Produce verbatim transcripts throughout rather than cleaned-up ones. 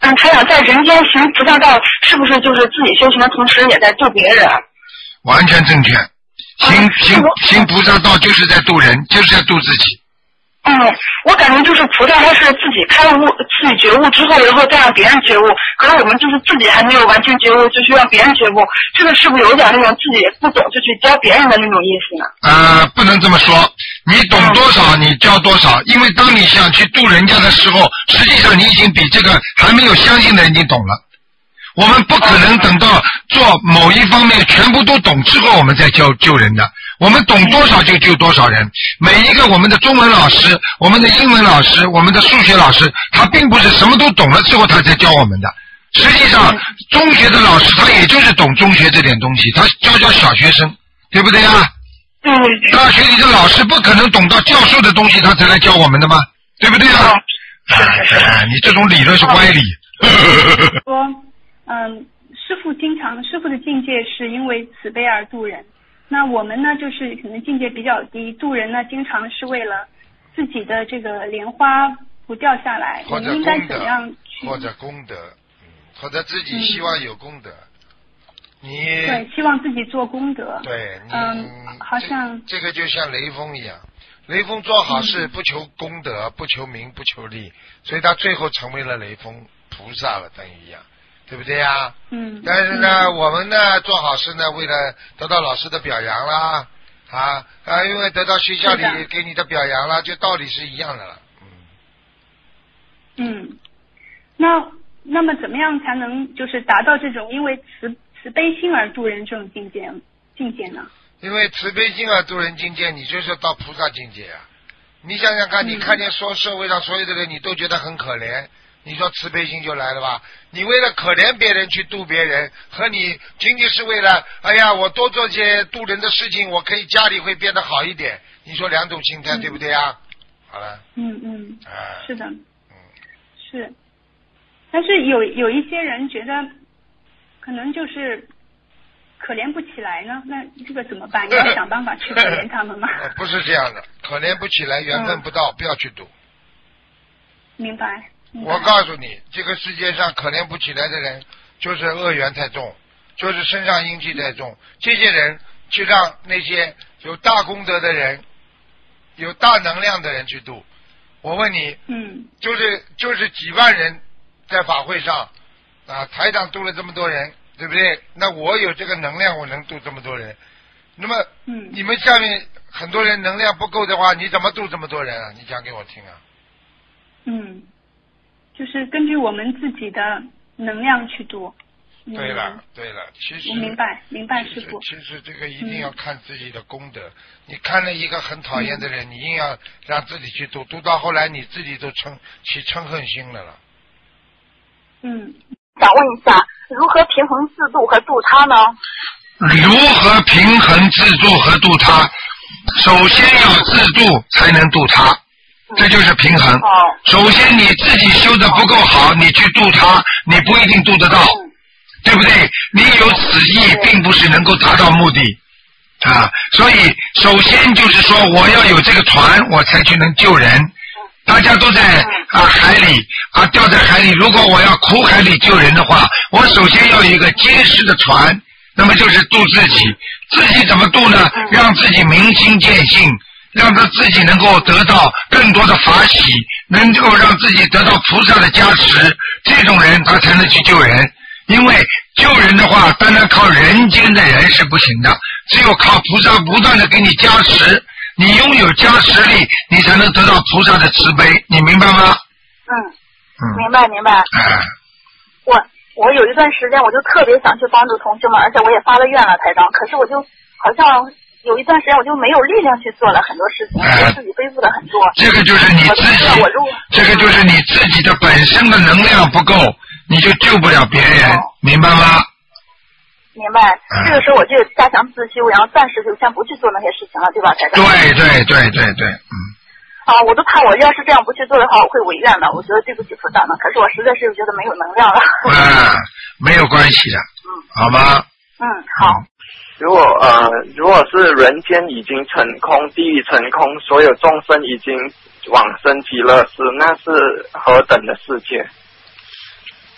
嗯，台长在人间行菩萨道，是不是就是自己修行的同时也在度别人？ 完全正确，行、啊、行行菩萨道就是在度人，就是在度自己。 嗯，我感觉就是菩萨他是自己开悟、自己觉悟之后，然后再让别人觉悟。可是我们就是自己还没有完全觉悟，就需要别人觉悟，这个是不是有点那种自己不懂就去教别人的那种意思呢？ 呃，不能这么说，你懂多少你教多少，因为当你想去度人家的时候，实际上你已经比这个还没有相信的人已经懂了。我们不可能等到做某一方面全部都懂之后，我们再教救人的。我们懂多少就救多少人。每一个我们的中文老师、我们的英文老师、我们的数学老师，他并不是什么都懂了之后他才教我们的。实际上，中学的老师他也就是懂中学这点东西，他教教小学生，对不对啊？ 嗯。 大学里的老师不可能懂到教授的东西，他才来教我们的吗？对不对啊？哎，你这种理论是歪理。 说，嗯，师父经常，师父的境界是因为慈悲而度人。那我们呢，就是可能境界比较低，度人呢，经常是为了自己的这个莲花不掉下来，我们应该怎样去？ 或者功德，嗯，或者自己希望有功德，嗯、你对，希望自己做功德。 对，你嗯，好像这, 这个就像雷锋一样，雷锋做好事不求功德，嗯、不求名，不求利，所以他最后成为了雷锋菩萨了，等于一样。对不对呀、啊？ 嗯。 但是呢、嗯，我们呢做好事呢，为了得到老师的表扬啦，啊啊，因为得到学校里给你的表扬啦，就道理是一样的了。 嗯。嗯，那那么怎么样才能就是达到这种因为慈慈悲心而度人这种境界境界呢？ 因为慈悲心而度人境界，你就是到菩萨境界啊！你想想看，你看见说社会上所有的人，你都觉得很可怜。你说慈悲心就来了吧？你为了可怜别人去度别人，和你仅仅是为了哎呀我多做些度人的事情，我可以家里会变得好一点。你说两种心态、嗯、对不对啊？好了。 嗯嗯。 啊。 是的。 嗯。 是。但是有有一些人觉得，可能就是可怜不起来呢，那这个怎么办？你要想办法去可怜他们吗？ 不是这样的，可怜不起来，缘分不到，嗯、不要去度。 明白。 我告诉你，这个世界上可怜不起来的人，就是恶缘太重，就是身上阴气太重。这些人去让那些有大功德的人、有大能量的人去度。我问你， 嗯， 就是就是几万人在法会上啊，台长度了这么多人，对不对？那我有这个能量，我能度这么多人。那么， 嗯， 你们下面很多人能量不够的话，你怎么度这么多人啊？你讲给我听啊。 嗯。就是根据我们自己的能量去度。 对了，嗯、对了，其实我明白，明白师父。 其实这个一定要看自己的功德。嗯、你看了一个很讨厌的人，嗯、你硬要让自己去度，度到后来你自己都嗔起嗔恨心来了。 嗯， 想问一下，如何平衡自度和度他呢？ 如何平衡自度和度他？首先要自度，才能度他。这就是平衡。首先你自己修的不够好，你去度他，你不一定度得到，对不对？你有此意，并不是能够达到目的啊。所以首先就是说，我要有这个船，我才去能救人。大家都在啊海里啊掉在海里，如果我要苦海里救人的话，我首先要有一个结实的船，那么就是度自己。自己怎么度呢？让自己明心见性。让他自己能够得到更多的法喜，能够让自己得到菩萨的加持，这种人他才能去救人。因为救人的话，单单靠人间的人是不行的，只有靠菩萨不断的给你加持，你拥有加持力，你才能得到菩萨的慈悲，你明白吗？ 嗯，嗯明白明白。 哎， 我我有一段时间我就特别想去帮助同学们，而且我也发了愿了，台长，可是我就好像。有一段时间我就没有力量去做了很多事情，我自己背负的很多。 这个就是你自己，这个就是你自己的本身的能量不够，你就救不了别人，哦、明白吗？ 明白。嗯、这个时候我就加强自修，然后暂时就先不去做那些事情了，对吧，台长？ 对对对对对，嗯。 啊，我都怕我要是这样不去做的话，我会违愿的。我觉得对不起菩萨呢，可是我实在是觉得没有能量了。 啊，没有关系的，嗯，好吗？ 嗯，好。嗯如果呃，如果是人间已经成空，地狱成空，所有众生已经往生极乐世，那是何等的世界？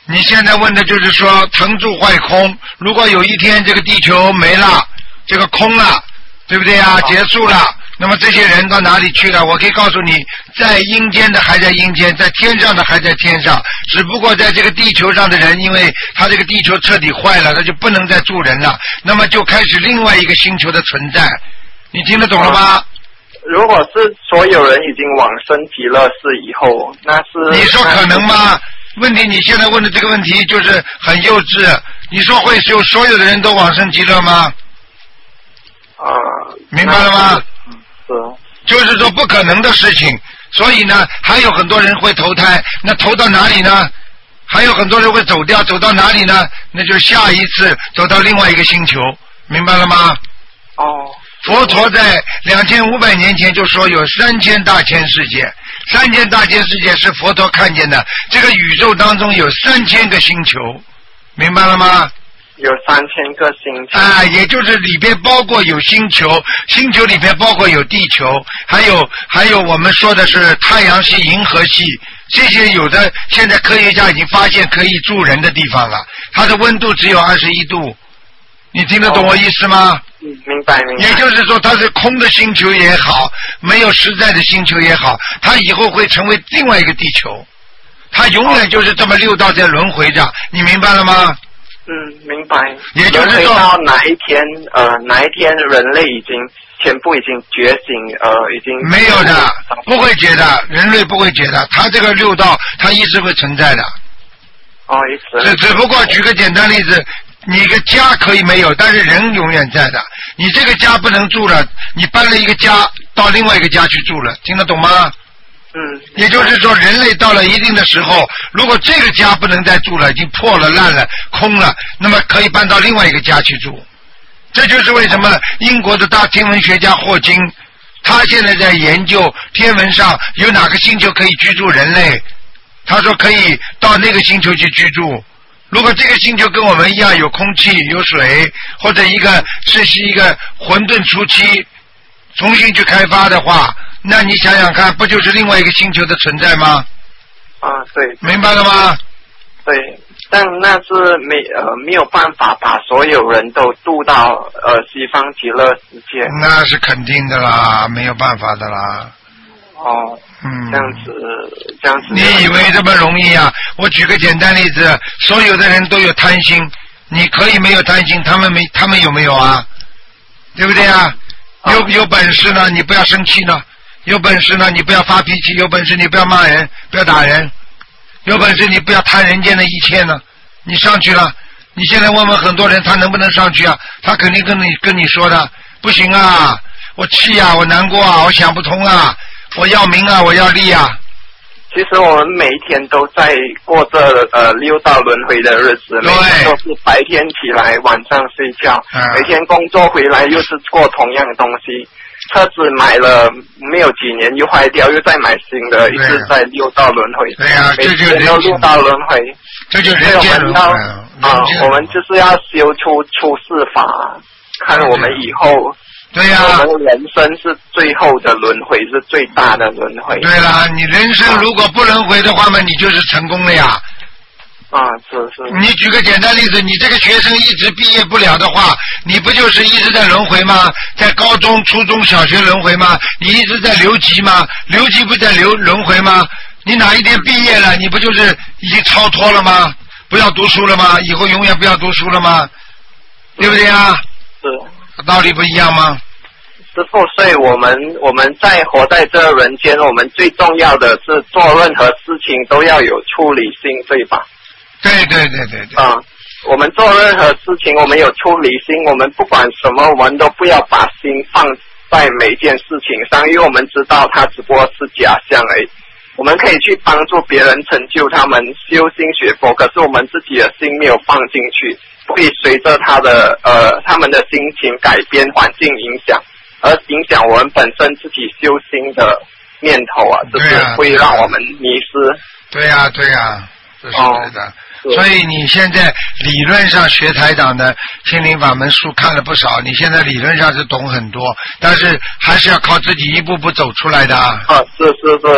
你现在问的就是说腾住坏空，如果有一天这个地球没了，这个空了，对不对啊？结束了，那么这些人到哪里去了？我可以告诉你，在阴间的还在阴间，在天上的还在天上，只不过在这个地球上的人，因为他这个地球彻底坏了，他就不能再住人了，那么就开始另外一个星球的存在。你听得懂了吗？ 如果是所有人已经往生极乐世以后，那是你说可能吗？问题你现在问的这个问题就是很幼稚。你说会有所有的人都往生极乐吗？ 啊、呃， 明白了吗？ 是， 就是说不可能的事情。所以呢，还有很多人会投胎，那投到哪里呢？还有很多人会走掉，走到哪里呢？那就是下一次走到另外一个星球，明白了吗？ 哦。 佛陀在两千五百年前就说有三千大千世界，三千大千世界是佛陀看见的，这个宇宙当中有三千个星球，明白了吗？ 有三千个星球啊，也就是里边包括有星球，星球里边包括有地球，还有还有我们说的是太阳系、银河系，这些有的现在科学家已经发现可以住人的地方了，它的温度只有二十一度，你听得懂我意思吗？ 嗯，明白明白。 也就是说，它是空的星球也好，没有实在的星球也好，它以后会成为另外一个地球，它永远就是这么六道在轮回着，你明白了吗？ 嗯，明白。 也就是说， 到哪一天，呃，哪一天人类已经全部已经觉醒，呃，已经没有的，不会觉的，人类不会觉的，它这个六道它一直会存在的。 哦，一直。 只只不过举个简单例子。你一个家可以没有，但是人永远在的。你这个家不能住了，你搬了一个家到另外一个家去住了，听得懂吗？ 嗯。 也就是说，人类到了一定的时候，如果这个家不能再住了，已经破了、烂了、空了，那么可以搬到另外一个家去住。这就是为什么英国的大天文学家霍金，他现在在研究天文上有哪个星球可以居住人类，他说可以到那个星球去居住。如果这个星球跟我们一样有空气有水，或者一个是是一个混沌初期重新去开发的话，那你想想看，不就是另外一个星球的存在吗？ 啊，对。 明白了吗？ 对，但那是没呃没有办法把所有人都渡到呃西方极乐世界。 那是肯定的啦，没有办法的啦。 哦。 嗯， 这样子，这样子。 你以为这么容易啊？我举个简单例子，所有的人都有贪心，你可以没有贪心，他们没，他们有没有啊？对不对啊？啊有有本事呢，你不要生气呢；有本事呢，你不要发脾气；有本事你不要骂人，不要打人；有本事你不要贪人间的一切呢。你上去了，你现在问问很多人，他能不能上去啊？他肯定跟你跟你说的，不行啊，我气啊，我难过啊，我想不通啊。我要名啊，我要利啊！ 其实我们每一天都在过着呃六道轮回的日子，每天都是白天起来，晚上睡觉，嗯、每天工作回来又是过同样的东西。车子买了没有几年又坏掉，又再买新的，一直在六道轮回。 对呀、啊，这就人都六道轮回， 这就人间轮回啊！我们就是要修出出世法，看我们以后。 对呀、啊， 我们人生是最后的轮回，是最大的轮回。 对了，你人生如果不轮回的话嘛，你就是成功了呀。 啊，是是。 你举个简单例子，你这个学生一直毕业不了的话，你不就是一直在轮回吗？在高中、初中小学轮回吗？你一直在留级吗？留级不在留轮回吗？你哪一天毕业了，你不就是已经超脱了吗？不要读书了吗？以后永远不要读书了吗？对不对啊？ 是。 道理不一样吗？ 师父，所以我们我们在活在这人间，我们最重要的是做任何事情都要有处理心，对吧？ 对对对对对。 啊，我们做任何事情，我们有处理心，我们不管什么，我们都不要把心放在每件事情上，因为我们知道它只不过是假象而已。我们可以去帮助别人成就他们修心学佛，可是我们自己的心没有放进去，不会随着他的呃他们的心情改变，环境影响，而影响我们本身自己修心的念头啊，这是会让我们迷失。 对呀、啊、对呀、啊，这是对的。哦，所以你现在理论上学台长的心灵法门书看了不少，你现在理论上是懂很多，但是还是要靠自己一步步走出来的啊。 啊，是是是。嗯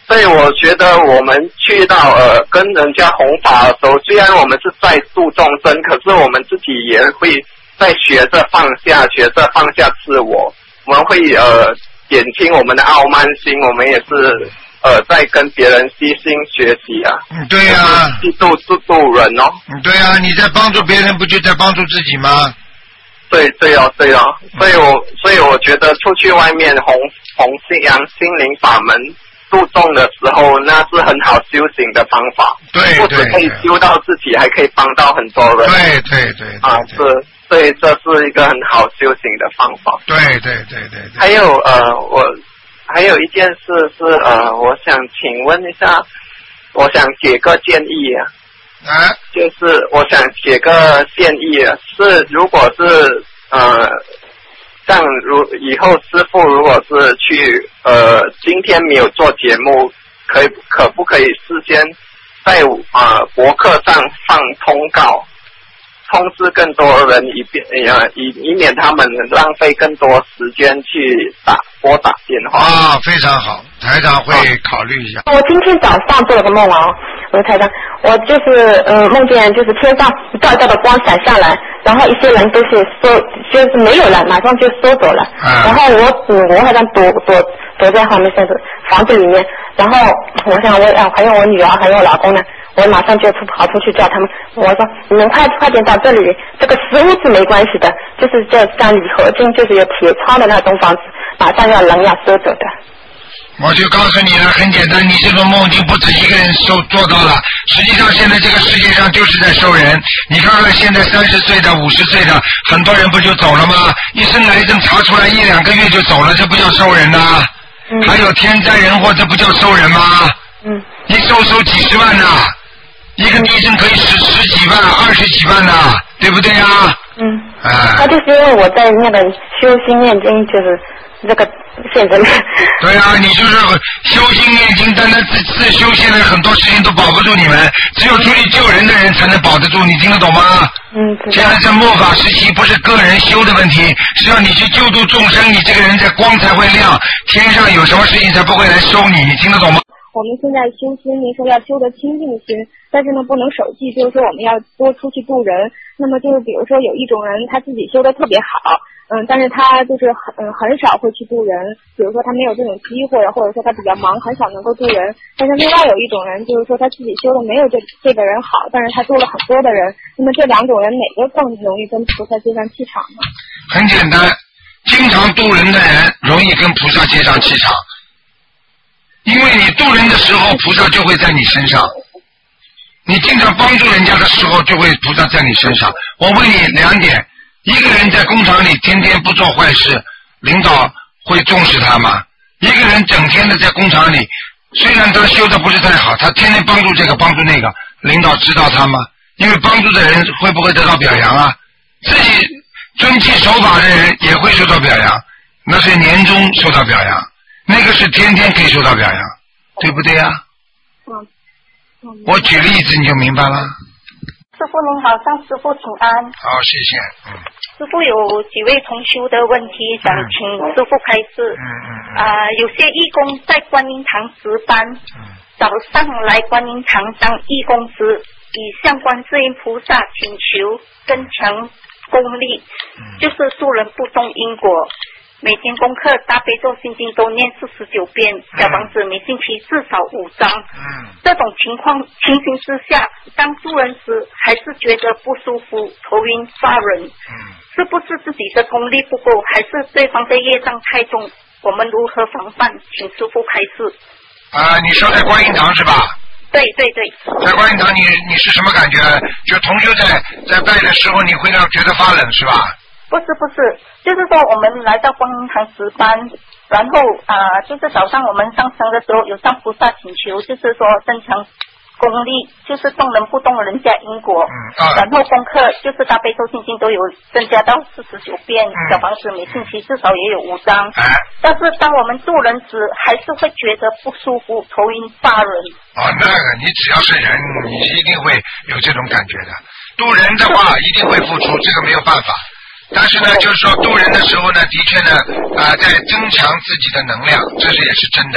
所以我觉得我们去到呃跟人家弘法的时候，虽然我们是在度众生，可是我们自己也会在学着放下，学着放下自我。我们会呃减轻我们的傲慢心，我们也是呃在跟别人悉心学习啊。 嗯，对呀、啊， 去度度度人哦。 嗯，对呀、啊，你在帮助别人，不就在帮助自己吗？ 对对哦对哦，所以我所以我觉得出去外面弘弘信仰心灵法门度众的时候，那是很好修行的方法。 对对， 不只可以修到自己，还可以帮到很多人。 对对对对啊，是，所以这是一个很好修行的方法。 对对对对对。 还有呃，我还有一件事是呃，我想请问一下，我想给个建议啊。 啊， 就是我想写个建议啊，是如果是呃，像如以后师父如果是去呃今天没有做节目，可以可不可以事先在啊、呃、博客上放通告，通知更多人，以便呃以以免他们浪费更多时间去打拨打电话。 啊，非常好，台长会考虑一下。 我今天早上做了个梦啊，我的台长，我就是呃梦见就是天上一道一道的光闪下来，然后一些人都是收就是没有了，马上就收走了。 啊、 然后我我好像躲躲躲在后面就是房子里面，然后我想我啊还有我女儿还有我老公呢。我马上就出跑出去叫他们，我说你们快快点到这里，这个食物是没关系的，就是这像铝合金，就是有铁窗的那种房子，马上要人要收走的。 我就告诉你了，很简单，你这种梦已经不止一个人收做到了。实际上，现在这个世界上就是在收人。你看看现在三十岁的、五十岁的，很多人不就走了吗？一生癌症查出来一两个月就走了，这不叫收人呐、啊嗯？还有天灾人祸，这不叫收人吗？嗯，一收收几十万呐、啊。一个医生可以十十几万、二十几万呐、啊，对不对呀、啊？嗯。啊。 他就是因为我在那个修心念经，就是这个现在。 对啊，你就是修心念经，单单自自修，现在很多事情都保不住你们，只有出去救人的人才能保得住，你听得懂吗？嗯。现在在末法时期，不是个人修的问题，是要你去救度众生，你这个人在光才会亮，天上有什么事情才不会来收你，你听得懂吗？ 我们现在修心，您说要修得清净心，但是呢不能守纪，就是说我们要多出去度人。那么就是比如说有一种人他自己修得特别好，嗯，但是他就是很嗯很少会去度人，比如说他没有这种机会，或者说他比较忙，很少能够度人。但是另外有一种人，就是说他自己修的没有这这个人好，但是他度了很多的人。那么这两种人哪个更容易跟菩萨接上气场呢？ 很简单，经常度人的人容易跟菩萨接上气场。因为你度人的时候，菩萨就会在你身上；你经常帮助人家的时候，就会菩萨在你身上。我问你两点：一个人在工厂里天天不做坏事，领导会重视他吗？一个人整天的在工厂里，虽然他修的不是太好，他天天帮助这个帮助那个，领导知道他吗？因为帮助的人会不会得到表扬啊？自己遵纪守法的人也会受到表扬，那是年终受到表扬。那个是天天可以受到表扬，对不对呀、啊？嗯嗯。我举例子你就明白了。 师父您好，向师父请安。 好，谢谢。嗯。 师父有几位同修的问题想请师父开示。嗯嗯嗯。啊、呃，有些义工在观音堂值班，嗯、早上来观音堂当义工时，以向观世音菩萨请求增强功力，嗯、就是助人不动因果。每天功课大悲咒心经都念四十九遍，小房子每星期至少五张。嗯，这种情况情形之下，当助人时还是觉得不舒服、头晕、发人。嗯，是不是自己的功力不够，还是对方的业障太重？我们如何防范？请师父开示。 啊，你说在观音堂是吧？ 对对对。 在观音堂你你是什么感觉？就同修在在拜的时候，你会让觉得发冷是吧？ 不是不是，就是说我们来到观音堂值班，然后啊、呃，就是早上我们上升的时候有向菩萨请求，就是说增强功力，就是动人不动人家因果。嗯啊、然后功课就是大悲咒心经都有增加到四十九遍，嗯、小房子每星期至少也有五张。哎、但是当我们助人时，还是会觉得不舒服、头晕、发人。 啊，那个你只要是人，你一定会有这种感觉的。渡人的话一定会付出，这个没有办法。但是呢，就是说渡人的时候呢，的确呢，啊、呃，在增强自己的能量，这是也是真的。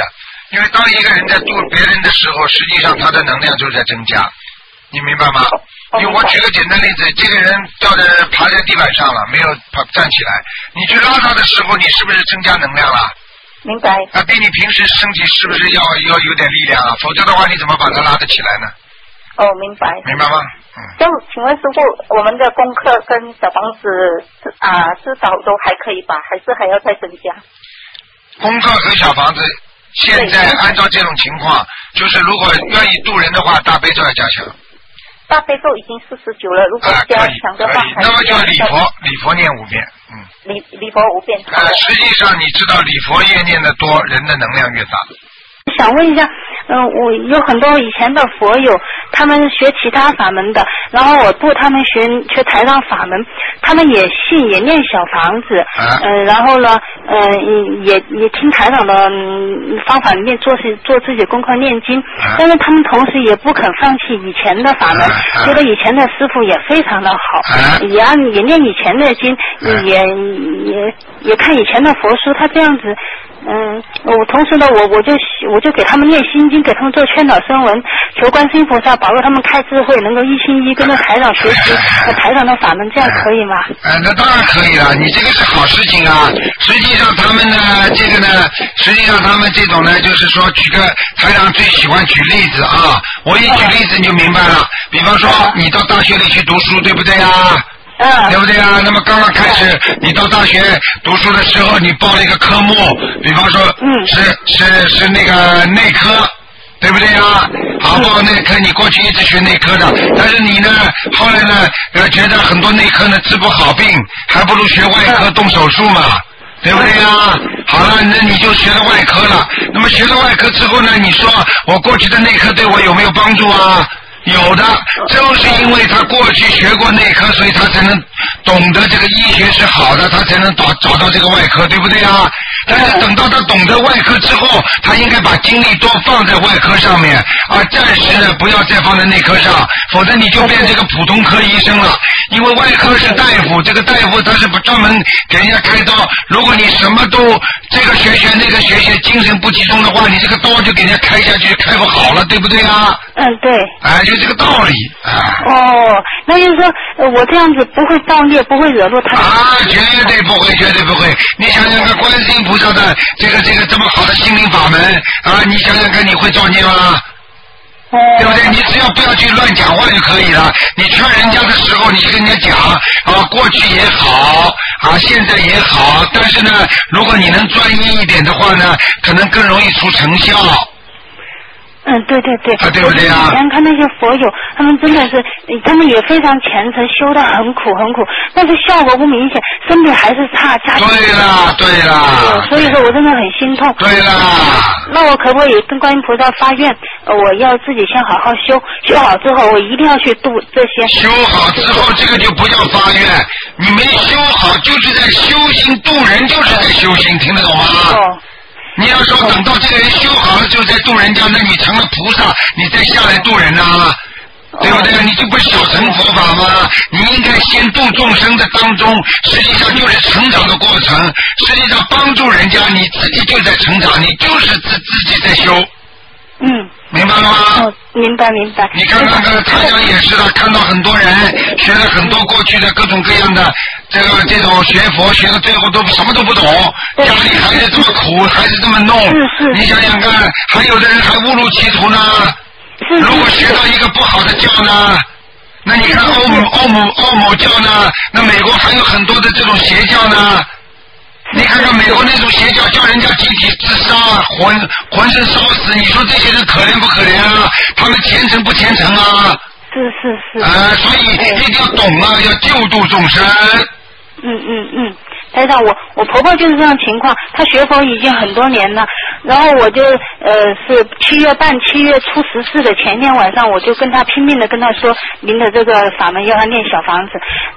因为当一个人在度别人的时候，实际上他的能量就在增加，你明白吗？因为我举个简单例子，这个人掉在爬在地板上了，没有爬站起来，你去拉他的时候，你是不是增加能量了？ 明白。 啊，比你平时身体是不是要要有点力量啊？否则的话，你怎么把他拉得起来呢？ 哦，明白。 明白吗？嗯。 就请问师傅，我们的功课跟小房子啊，至少都还可以吧？还是还要再增加？ 功课和小房子，现在按照这种情况，就是如果愿意渡人的话，大悲咒要加强。 大悲咒已经四十九了，如果加强的话， 那么就礼佛，礼佛念五遍，嗯。 礼礼佛五遍。 呃，实际上你知道，礼佛越念得多，人的能量越大。 想问一下，嗯、呃，我有很多以前的佛友，他们学其他法门的，然后我度他们学学台上法门，他们也信也念小房子，嗯、啊呃，然后呢，嗯、呃，也也听台长的、嗯、方法念做事做自己功课念经、啊，但是他们同时也不肯放弃以前的法门，啊啊、觉得以前的师傅也非常的好，啊、也按也念以前的经，啊、也也也看以前的佛书，他这样子。嗯，我同时呢，我我就我就给他们念心经，给他们做劝导声闻，求观世音菩萨保佑他们开智慧，能够一心一跟着台长学习台长的法门，这样可以吗？ 呃，那当然可以了，你这个是好事情啊。实际上他们呢，这个呢，实际上他们这种呢，就是说举个台长最喜欢举例子啊，我一举例子你就明白了。比方说你到大学里去读书，对不对啊？ 嗯， 对不对啊？那么刚刚开始，你到大学读书的时候，你报了一个科目，比方说，嗯，是是是那个内科，对不对啊？好，报内科，你过去一直学内科的，但是你呢，后来呢，呃，觉得很多内科呢治不好病，还不如学外科动手术嘛。对不对呀？好了，那你就学了外科了。那么学了外科之后呢，你说我过去的内科对我有没有帮助啊？有的，就是因为他过去学过内科，所以他才能懂得这个医学是好的，他才能找找到这个外科，对不对啊？但是等到他懂得外科之后，他应该把精力多放在外科上面，而暂时呢不要再放在内科上，否则你就变这个普通科医生了。因为外科是大夫，这个大夫他是专门给人家开刀，如果你什么都这个学学那个学学，精神不集中的话，你这个刀就给人家开下去，开不好了，对不对啊？ 嗯，对。 哎，就这个道理啊。 哦，那就是说、呃、我这样子不会造孽，不会惹怒他。 啊，绝对不会，绝对不会。你想想看，观世音菩萨的这个这个这么好的心灵法门啊，你想想看，你会造孽吗？ 哦、 对不对？你只要不要去乱讲话就可以了。你劝人家的时候，你就跟人家讲啊，过去也好啊，现在也好，但是呢，如果你能专一一点的话呢，可能更容易出成效。 嗯，对对对。 啊，对不对啊？ 以前看那些佛友，他们真的是，他们也非常虔诚，修得很苦很苦，但是效果不明显，身体还是差。家对啦，对啦。 所以说我真的很心痛。 对啦。 那我可不可以跟观音菩萨发愿，呃、我要自己先好好修，修好之后我一定要去度这些。 修好之后，这个就不叫发愿，你没修好就是在修心，度人就是在修心，听得懂吗？ 哦。 你要说等到这个人修好了就在度人家，那你成了菩萨，你再下来度人呐、啊，对不对？你就不是小乘佛法吗？你应该先度众生的当中，实际上就是成长的过程，实际上帮助人家，你自己就在成长，你就是自自己在修。 嗯， 明白了吗？ 哦，明白明白。 你看看看台长也是的，看到很多人学了很多过去的各种各样的这个这种学佛，学到最后都什么都不懂，家里还是这么苦，还是这么弄。 是是。 你想想看，还有的人还误入歧途呢。 是是。 如果学到一个不好的教呢，那你看欧姆欧姆欧姆教呢，那美国还有很多的这种邪教呢。你看看美国那种邪教，叫人家集体自杀，浑浑身烧死，你说这些人可怜不可怜啊？他们虔诚不虔诚啊？ 是是是。 啊、呃，所以一定要懂啊，要救度众生。 嗯嗯嗯。台长，我我婆婆就是这样情况，她学佛已经很多年了，然后我就呃是七月半七月初十四的前一天晚上，我就跟她拼命的跟她说您的这个法门要她念小房子，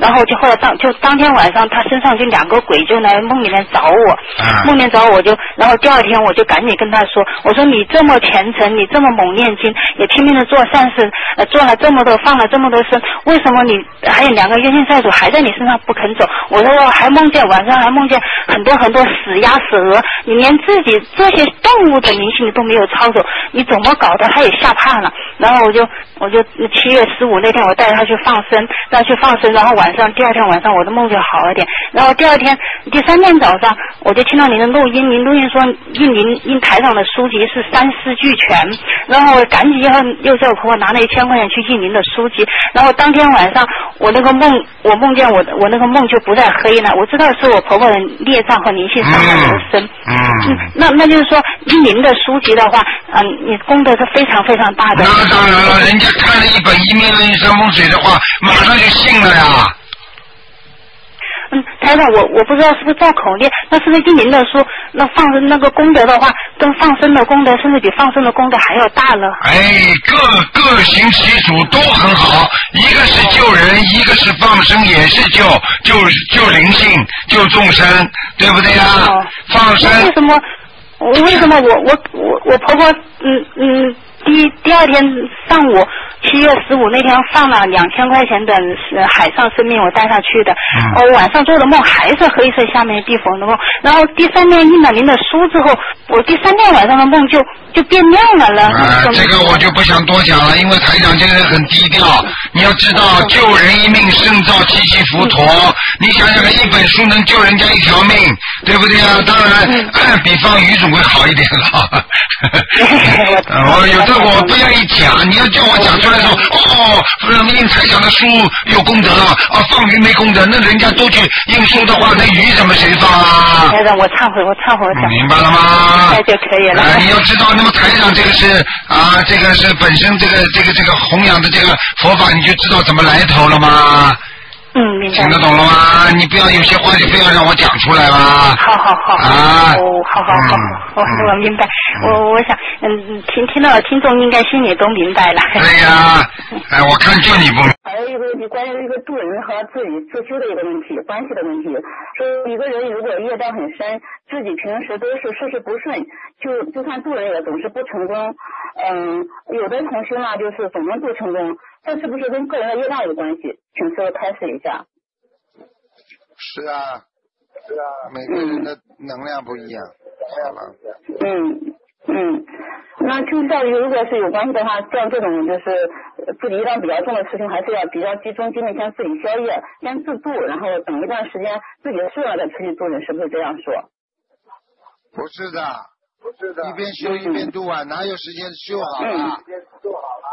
然后就后来当就当天晚上，他身上就两个鬼就来梦里面找我， 啊、 梦里面找我就，然后第二天我就赶紧跟他说，我说你这么虔诚，你这么猛念经，也拼命的做善事，呃，做了这么多，放了这么多生，为什么你还有两个冤亲债主还在你身上不肯走？我说我还梦见晚上还梦见很多很多死鸭死鹅，你连自己这些动物的灵性你都没有操守，你怎么搞的？他也吓怕了。然后我就我就七月十五那天我带他去放生，带他去放生，然后晚上第二天晚上我的梦就好一点。然后第二天第三天早上我就听到您的录音，您录音说印您印台上的书籍是三师俱全，然后我赶紧又又叫我婆婆拿了一千块钱去印您的书籍。然后当天晚上我那个梦，我梦见我我那个梦就不再黑了，我知道是我婆婆的孽障和灵性上了流身。 嗯， 嗯那那就是说印您的书籍的话，嗯，你功德是非常非常大的。 那当然了，人家看了一本一命论三风水的话，马上就信了呀。 嗯，台长，我我不知道是不是造口业，那是不是印您的书，那放生那个功德的话，跟放生的功德，甚至比放生的功德还要大了。 哎，各各行其属都很好，一个是救人，一个是放生，也是救救救灵性，救众生，对不对呀、啊哦？放生。 为什么？为什么我我我我婆婆嗯嗯第第二天上午七月十五那天放了两千块钱的海上生命，我带她去的。嗯、我晚上做的梦还是黑色下面地府的梦，然后第三天印了您的书之后，我第三天晚上的梦就就变亮了了。 啊，这个我就不想多讲了，因为台长这个人很低调。你要知道，救人一命胜造七级浮屠。嗯、你想想看，一本书能救人家一条命，对不对啊？当然，嗯、比放鱼总会好一点了。我有的我不愿意讲，你要叫我讲出来说，哦，印台长的书有功德啊，放鱼没功德，那人家都去印书的话，那鱼怎么谁放啊？ 台长，我忏悔，我忏悔，我忏悔。 明白了吗？ 那就可以了。 啊，你要知道，那么台长这个是啊，这个是本身这个这个这个弘扬的这个佛法，你就知道怎么来头了吗？ 嗯，明白。 听得懂了吗？你不要有些话就非要让我讲出来吧。 好好好。 啊。 哦，好好好，我、嗯、我明白。嗯、我我想，嗯，听听到听众应该心里都明白了。 对呀、啊，哎，我看就你不明白。 还有一个就关于一个渡人和自己自修的一个问题，关系的问题。说一个人如果业障很深，自己平时都是事事不顺，就就算渡人也总是不成功。嗯，有的同修呢，就是总能渡成功。这是不是跟个人的业障有关系？请师傅开示一下。 是啊，是啊，每个人的能量不一样。 嗯嗯，那就在于如果是有关系的话，像这种就是自己业障比较重的事情，还是要比较集中精力，先自己消业，先自度，然后等一段时间自己顺了再出去度人，是不是这样说？ 不是的。不是的，一边修一边度啊，嗯、哪有时间修好了？ 嗯，修好了。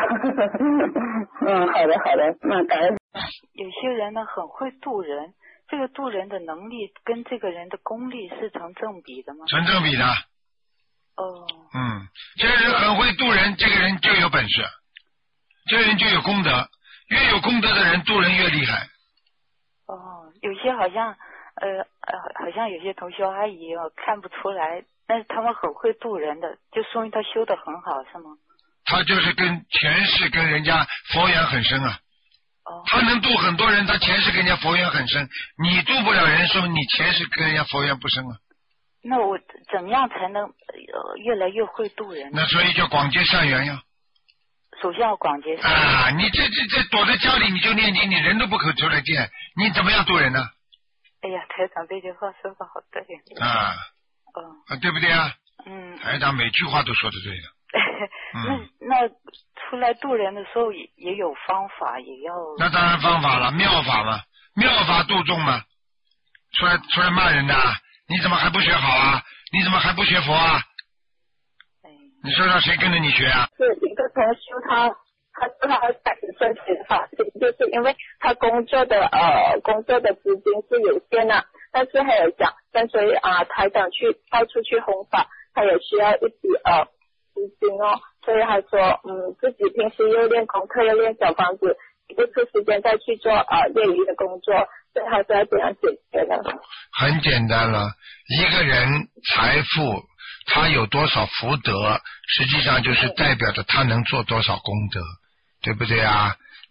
嗯，好的好的，那感恩。 有些人呢很会渡人，这个渡人的能力跟这个人的功力是成正比的吗？ 成正比的。 哦。 嗯，这个人很会渡人，这个人就有本事，这个人就有功德，越有功德的人渡人越厉害。 哦，有些好像呃呃，好像有些同学阿姨我看不出来。但是他们很会渡人的，就说明他修得很好，是吗？ 他就是跟前世跟人家佛缘很深啊。 哦。 他能渡很多人，他前世跟人家佛缘很深。你渡不了人，说明你前世跟人家佛缘不深啊。 那我怎么样才能呃越来越会渡人？ 那所以叫广结善缘呀。 首先要广结善缘。 啊，你这这这躲在家里你就念经，你人都不可出来见，你怎么样渡人呢？ 哎呀，台长这句话说的好对。 啊。 嗯、 啊，对不对啊？ 嗯。 台长每句话都说的对的。 嗯、那那出来渡人的时候也也有方法，也要。 那当然方法了，妙法嘛，妙法度众嘛。出来出来骂人的，你怎么还不学好啊？你怎么还不学佛啊？ 哎。 你说让谁跟着你学啊？ 是一个同修他。他说他开始申请法律，就是因为他工作的呃工作的资金是有限的，但是他也想跟随啊台长去到处去弘法，他也需要一笔呃资金哦，所以他说嗯自己平时又练功课又练小房子，不出时间再去做呃业余的工作，所以他说要怎样解决呢？ 很简单了，一个人财富他有多少福德，实际上就是代表着他能做多少功德。对不对啊？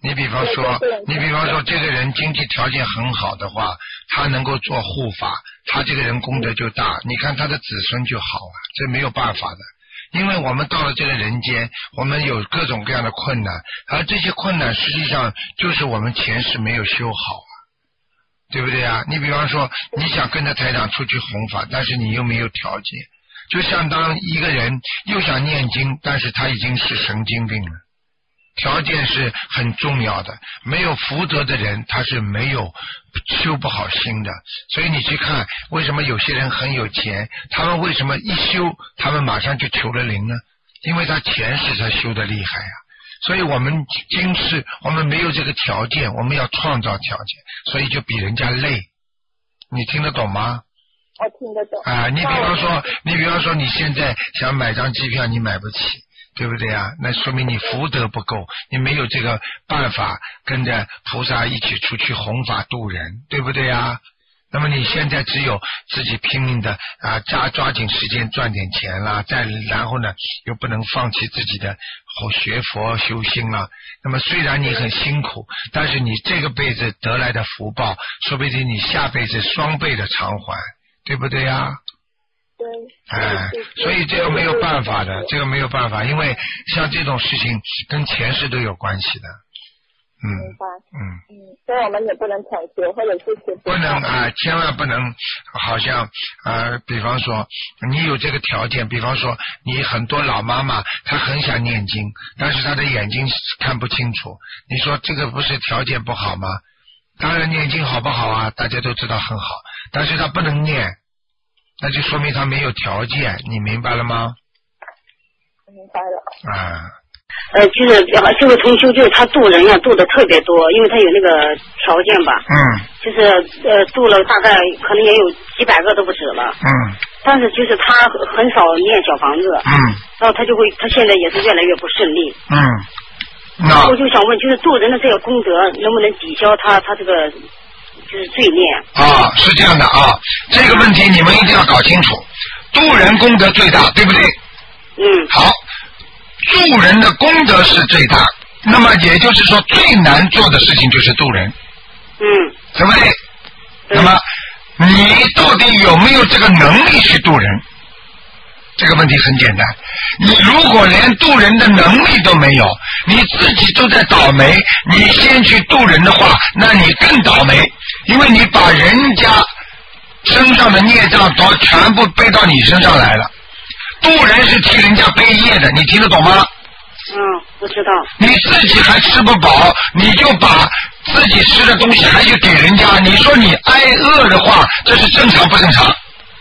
你比方说，你比方说，这个人经济条件很好的话，他能够做护法，他这个人功德就大。你看他的子孙就好啊，这没有办法的。因为我们到了这个人间，我们有各种各样的困难，而这些困难实际上就是我们前世没有修好啊，对不对啊？你比方说，你想跟着台长出去弘法，但是你又没有条件，就相当一个人又想念经，但是他已经是神经病了。条件是很重要的，没有福德的人他是没有修不好心的。所以你去看为什么有些人很有钱，他们为什么一修他们马上就求了灵呢？因为他前世他修的厉害啊。所以我们今世我们没有这个条件，我们要创造条件，所以就比人家累。你听得懂吗？ 我听得懂啊。你比方说你比方说你现在想买张机票你买不起，对不对啊？那说明你福德不够，你没有这个办法跟着菩萨一起出去弘法度人，对不对啊？那么你现在只有自己拼命的啊，抓抓紧时间赚点钱啦，再然后呢又不能放弃自己的学佛修心啦。那么虽然你很辛苦，但是你这个辈子得来的福报，说不定你下辈子双倍的偿还，对不对啊？ 对， 哎，所以这个没有办法的，这个没有办法，因为像这种事情跟前世都有关系的。嗯嗯嗯，所以我们也不能强求，或者是不能啊、呃，千万不能，好像呃，比方说你有这个条件，比方说你很多老妈妈她很想念经，但是她的眼睛看不清楚，你说这个不是条件不好吗？当然念经好不好啊？大家都知道很好，但是她不能念。那就说明他没有条件，你明白了吗？ 明白了。 啊。 呃，就是这位同修，就是他渡人呀、啊，渡的特别多，因为他有那个条件吧。 嗯。 就是呃，渡了大概可能也有几百个都不止了。 嗯。 但是就是他很少念小房子。 嗯。 然后他就会，他现在也是越来越不顺利。 嗯。那我就想问，就是渡人的这个功德能不能抵消他他这个？就是罪孽啊，是这样的啊，这个问题你们一定要搞清楚。渡人功德最大，对不对？ 嗯。 好，助人的功德是最大，那么也就是说最难做的事情就是渡人。 嗯。 对不对？那么你到底有没有这个能力去渡人？这个问题很简单，你如果连渡人的能力都没有，你自己都在倒霉，你先去渡人的话，那你更倒霉，因为你把人家身上的孽障都全部背到你身上来了。渡人是替人家背业的，你听得懂吗？ 嗯，我知道。 你自己还吃不饱，你就把自己吃的东西还去给人家，你说你挨饿的话，这是正常不正常？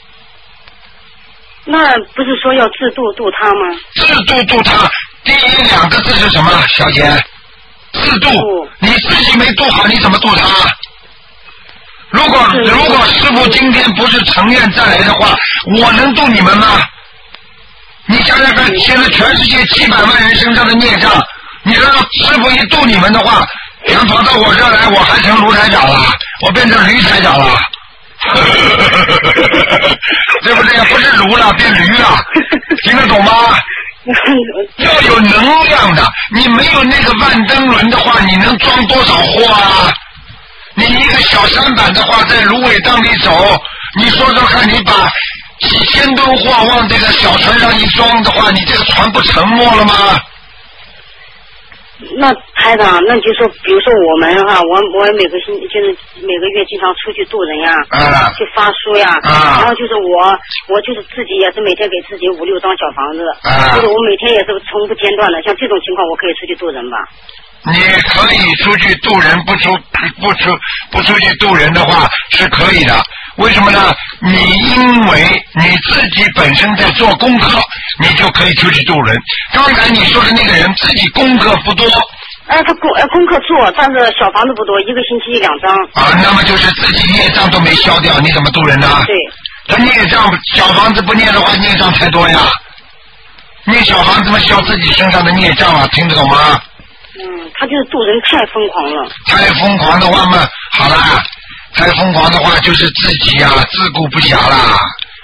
那不是说要自度度他吗？ 自度度他，第一两个字是什么，小姐？自度。你自己没度好，你怎么度他？如果如果师父今天不是成愿再来的话，我能度你们吗？你想想看，现在全世界七百万人身上的孽障，你说师父一度你们的话，想跑到我这来，我还成卢台长了，我变成驴台长了。对不对？不是驴了，变驴了，听得懂吗？要有能量的，你没有那个万灯轮的话，你能装多少货啊？你一个小舢板的话，在芦苇荡里走，你说说看，你把几千吨货往这个小船上一装的话，你这个船不沉没了吗？ 那台长，那就说，比如说我们哈，我我每个星就是每个月经常出去渡人呀， 啊、 去发书呀， 啊、 然后就是我我就是自己也是每天给自己五六张小房子， 啊、 就是我每天也是从不间断的，像这种情况我可以出去渡人吧？ 你可以出去渡人，不出不出不出去渡人的话是可以的。为什么呢？你因为你自己本身在做功课，你就可以出去渡人。刚才你说的那个人自己功课不多， 哎、呃，他功呃功课做，但是小房子不多，一个星期一两张。 啊，那么就是自己业障都没消掉，你怎么渡人呢？ 对。 他孽障小房子不念的话，孽障太多呀。念小房子嘛，消自己身上的孽障啊，听得懂吗？ 嗯，他就是渡人太疯狂了。 太疯狂的话嘛，好啦。太疯狂的话，就是自己呀、啊、自顾不暇啦，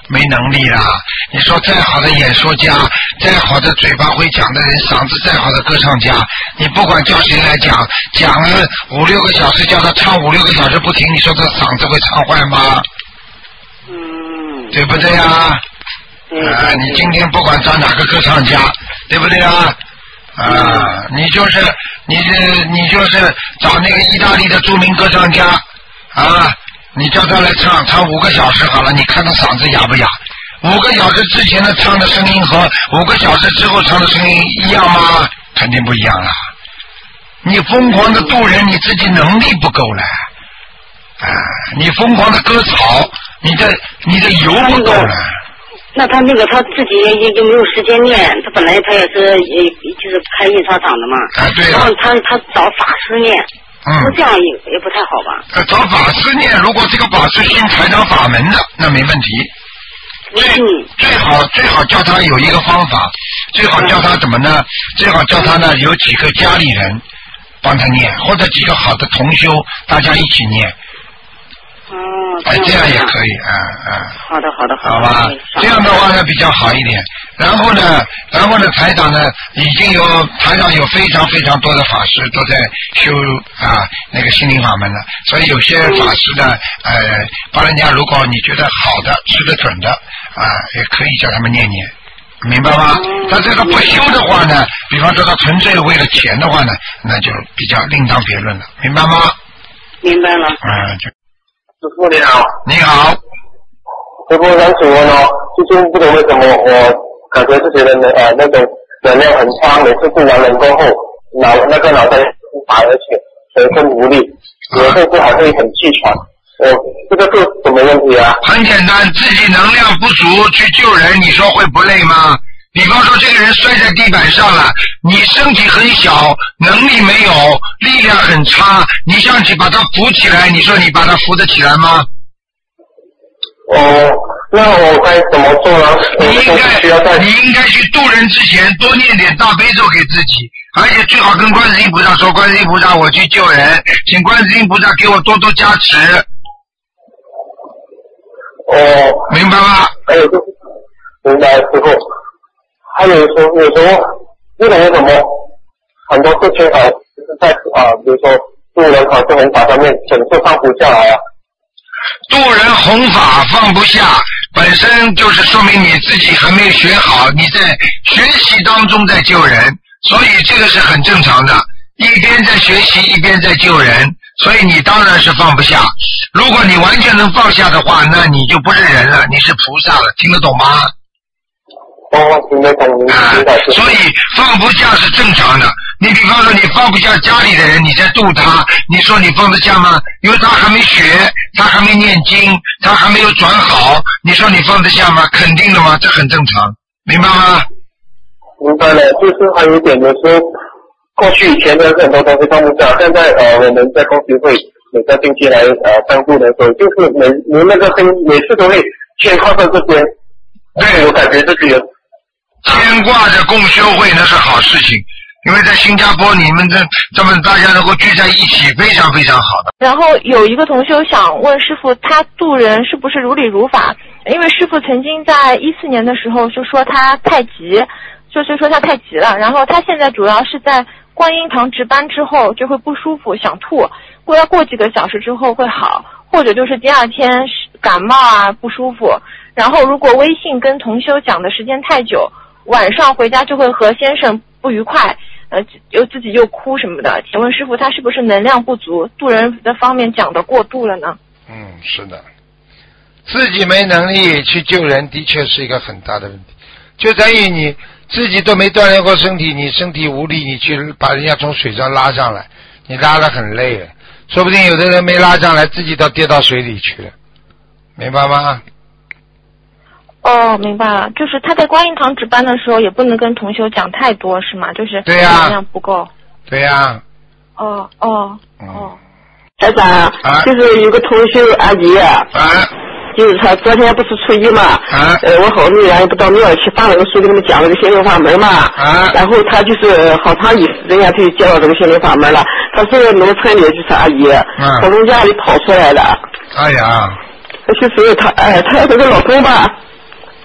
没能力啦。你说再好的演说家，再好的嘴巴会讲的人，嗓子再好的歌唱家，你不管叫谁来讲，讲了五六个小时，叫他唱五六个小时不停，你说他嗓子会唱坏吗？ 嗯， 对不对啊？ 嗯、 啊，你今天不管找哪个歌唱家，对不对啊？啊，你就是你是你就是找那个意大利的著名歌唱家啊，你叫他来唱唱五个小时好了，你看他嗓子哑不哑？五个小时之前的唱的声音和五个小时之后唱的声音一样吗？肯定不一样了。你疯狂的渡人，你自己能力不够了啊！你疯狂的割草，你的你的油不够了。 那他那个他自己也也没有时间练，他本来他也是也就是开印刷厂的嘛， 啊对然后他他找法师练， 嗯， 那这样也也不太好吧？ 呃，找法师念，如果这个法师信台长法门的，那没问题。最最好最好叫他有一个方法，最好叫他怎么呢？最好叫他呢有几个家里人帮他念，或者几个好的同修，大家一起念。 哦， 哎，这样也可以，啊啊。 好的，好的， 好吧，这样的话呢比较好一点。然后呢，然后呢，台长呢已经有台长有非常非常多的法师都在修啊那个心灵法门了，所以有些法师呢，呃，帮人家，如果你觉得好的、吃得准的啊，也可以叫他们念念。明白吗？他这个不修的话呢，比方说他纯粹为了钱的话呢，那就比较另当别论了，明白吗？ 明白了。 嗯，就。 师傅你好。 你好。 师傅想请问哦，最近不懂为什么我感觉自己的呃那种能量很差，每次做完人工后，脑那个脑袋无法，而且全身无力，有时候好像很气喘。我这个是什么问题啊？ 很简单，自己能量不足去救人，你说会不累吗？比方说这个人摔在地板上了，你身体很小，能力没有，力量很差，你想去把他扶起来，你说你把他扶得起来吗？ 哦，那我该怎么做呢？ 你应该你应该去渡人之前多念点大悲咒给自己，而且最好跟观世音菩萨说，观世音菩萨我去救人，请观世音菩萨给我多多加持。 哦， 明白吗？ 还有就是明白之后，还有时候有时候不懂为什么很多事情啊，就是在啊，比如说渡人考试弘法上面总是放不下来啊。 渡人弘法放不下，本身就是说明你自己还没有学好，你在学习当中在救人，所以这个是很正常的。一边在学习，一边在救人，所以你当然是放不下。如果你完全能放下的话，那你就不是人了，你是菩萨了，听得懂吗？ 哦，听得懂，明白。 所以放不下是正常的。你比方说你放不下家里的人，你在度他，你说你放得下吗？因为他还没学，他还没念经，他还没有转好，你说你放得下吗？肯定的吗？这很正常，明白吗？ 明白了，就是还有一点，有时候过去以前的很多东西放不下，现在呃我们在公司会每个星期来呃上渡的时候，就是每每那个星每次都会先靠在这边，对我感觉自己有牵挂着共修会，那是好事情。因为在新加坡，你们这这么大家能够聚在一起，非常非常好的。 然后有一个同修想问师父，他渡人是不是如理如法？因为师父曾经在一四年的时候就说他太急，就是说他太急了。然后他现在主要是在观音堂值班之后就会不舒服，想吐，过要过几个小时之后会好，或者就是第二天感冒啊不舒服。然后如果微信跟同修讲的时间太久，晚上回家就会和先生不愉快。呃，又自己又哭什么的，请问师父，他是不是能量不足，渡人的方面讲的过度了呢？ 嗯，是的，自己没能力去救人，的确是一个很大的问题。就等于你自己都没锻炼过身体，你身体无力，你去把人家从水上拉上来，你拉得很累了，说不定有的人没拉上来，自己都跌到水里去了，明白吗？ 哦，明白了，就是他在观音堂值班的时候，也不能跟同修讲太多，是吗？就是对呀， 能量不够。 对呀、啊。 哦哦哦。 台长、啊，就是有个同修阿姨啊，就是他昨天不是初一嘛， 啊、 呃，我好女人不到庙去放了个书，给他们讲了个心灵法门嘛， 啊、 然后他就是好长一时间就接到这个心灵法门了。他是农村的，就是阿姨， 啊、 从家里跑出来的。 哎呀。 就是他，哎，他这个老公吧。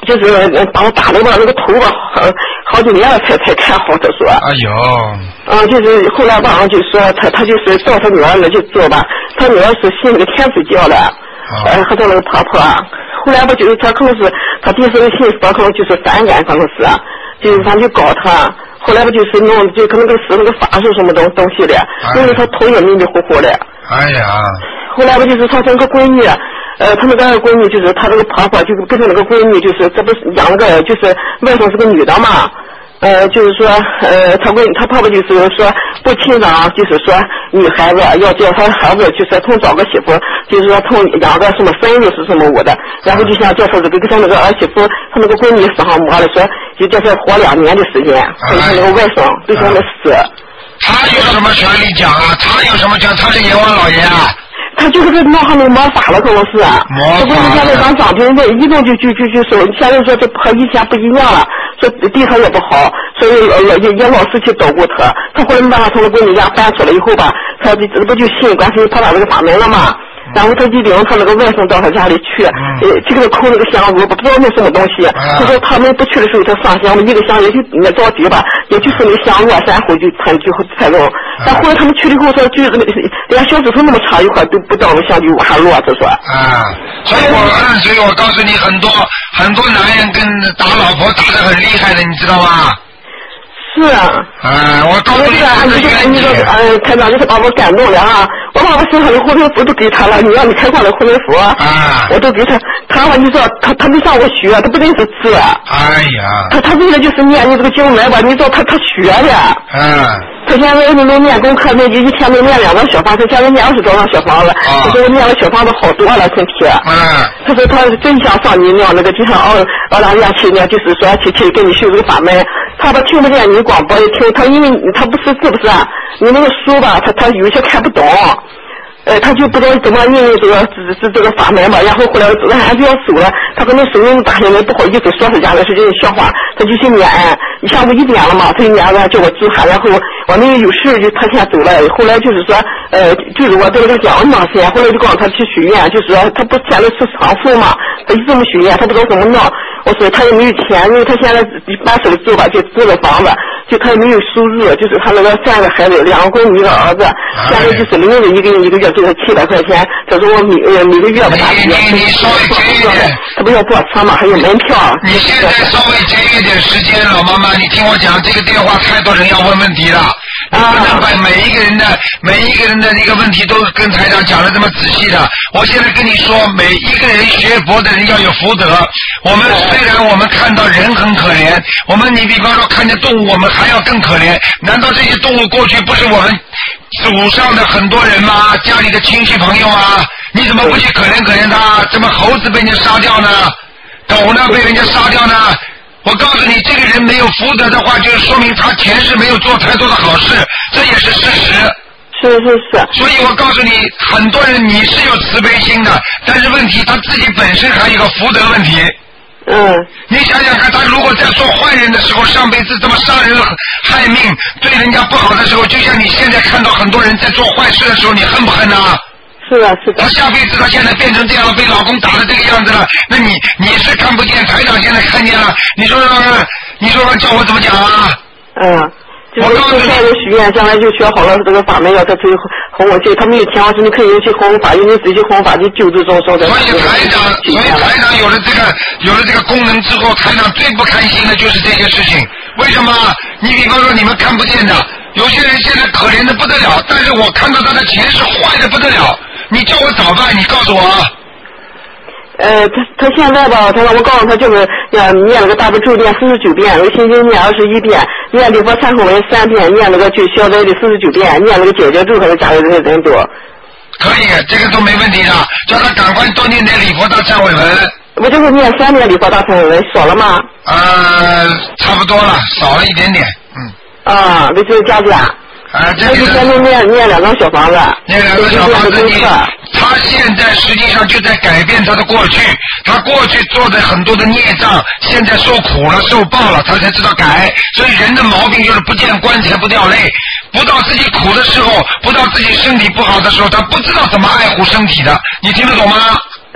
就是把我打的吧，那个头吧，好好几年了才才看好。他说。 哎呦。 啊，就是后来吧，就说他他就是找他女儿那去做吧，他女儿是信那个天主教的，呃、啊，和他那个婆婆。后来吧，就是他可能是他第一次信佛，可能就是反感，可能是，就是他就搞他。后来吧，就是弄就可能是那个法术什么东东西的，因为他头也迷迷糊糊的。 哎呀。 后来吧，就是他那个闺女。呃，他那个闺女就是他那个婆婆，就是跟他那个闺女，就是这不是养了个，就是外甥是个女的嘛，呃，就是说，呃，他闺他婆婆就是说不亲长，就是说女孩子要叫他孩子，就是同找个媳妇，就是说同养个什么孙子是什么我的，然后就想叫他这个跟他那个儿媳妇，他那个闺女身上摸了，说就叫他活两年的时间，跟他那个外甥就叫他死。 他有什么权利讲啊？他有什么讲？他是阎王老爷啊。 他就是个闹上面魔法了，可能是。魔法。他不是现在当长兵的，一动就就就就说，现在说这和以前不一样了，说对他也不好，所以也也也老是去捣鼓他。他后来没办法从那闺女家搬出来以后吧，他这不就信观世音菩萨这个法门了吗？然后他就领他那个外甥到他家里去，呃，去给他抠那个香炉，不知道那什么东西。他说他们不去的时候，他上香，一个香也就那着急吧，也就是那香落山后就才最后才弄。但后来他们去了以后，说就连小指头那么长一块都不到那香就往下落，他说。 啊，所以我所以我告诉你，很多很多男人跟打老婆打得很厉害的，你知道吗？ 是啊。 啊，我告诉你， 你这你这呃，台长就是把我感动了啊！我把我身上的护身符都给他了，你让你开光的护身符，啊，我都给他。他话你说他他没上过学，他不认识字。 哎呀。他他为了就是念你这个经文吧，你知道他他学的。 嗯。 他现在能能念功课，那就一天能念两张小房子，现在念二十多张小房子。他说我念了小房子好多了，身体。 嗯。 他说他真想上你那那个就像奥奥拉亚去呢，就是说去去跟你修这个法门。他吧听不见你广播，一听他因为他不识字不是啊，你那个书吧，他他有些看不懂。呃，他就不知道怎么应用这个这这这个法门吧，然后后来咱还是要走了，他可能手用大现在不好意思说出家来是这种笑话，他就去念，下午一点了嘛，他就念完叫我治他，然后我那有事就他先走了，后来就是说呃，就是我在这个讲嘛先，后来就告诉他去许愿，就是说他不现在是长寿嘛，他一这么许愿，他不知道怎么弄，我说他也没有钱，因为他现在把手做吧，就租了房子，就他也没有收入，就是他那个三个孩子，两个闺女一个儿子，现在就是领着一个人一个月给他七百块钱，他说我每呃每个月不打钱， 你你稍微节约点， 他不要坐车嘛，还有门票。 你现在稍微节约点时间，老妈妈，你听我讲，这个电话太多人要问问题了，你不能把每一个人的每一个人的一个问题都跟台长讲的这么仔细的。我现在跟你说，每一个人学佛的人要有福德。我们虽然我们看到人很可怜，我们你比方说看见动物，我们还要更可怜。难道这些动物过去不是我们祖上的很多人吗？家里的亲戚朋友啊，你怎么不去可怜可怜他？怎么猴子被人家杀掉呢？狗呢被人家杀掉呢？我告诉你，这个人没有福德的话，就是说明他前世没有做太多的好事，这也是事实。 是是是。 所以我告诉你，很多人你是有慈悲心的，但是问题他自己本身还有个福德问题。 嗯。 你想想看，他如果在做坏人的时候，上辈子这么杀人害命，对人家不好的时候，就像你现在看到很多人在做坏事的时候，你恨不恨啊？ 是的，是的。 他下辈子他现在变成这样了，被老公打的这个样子了，那你你是看不见，台长现在看见了，你说说看，你说说叫我怎么讲啊？ 嗯。就是现在有许愿，将来就学好了这个法门，要他去弘我去，他没有钱，是你可以去弘法，用你自己弘法去救助众生的。 所以台长，所以台长有了这个有了这个功能之后，台长最不开心的就是这些事情。为什么？你比方说你们看不见的，有些人现在可怜的不得了，但是我看到他的前世坏的不得了，你叫我咋办？你告诉我。 呃，他他现在吧，他让我告诉他就是要念那个大悲咒念四十九遍，那个心经念二十一遍，念礼佛忏悔文三遍，念那个就消灾的四十九遍，念那个解结咒和加的这些人多。 可以，这个都没问题的，叫他赶快多念点礼佛大忏悔文。 我就是念三遍礼佛大忏悔文，少了吗？ 呃，差不多了，少了一点点，嗯。 啊，那就是加加。 啊，这个。那就先念念两张小房子。 念两张小房子，你他现在实际上就在改变他的过去，他过去做的很多的孽障，现在受苦了、受报了，他才知道改。所以人的毛病就是不见棺材不掉泪，不到自己苦的时候，不到自己身体不好的时候，他不知道怎么爱护身体的。你听得懂吗？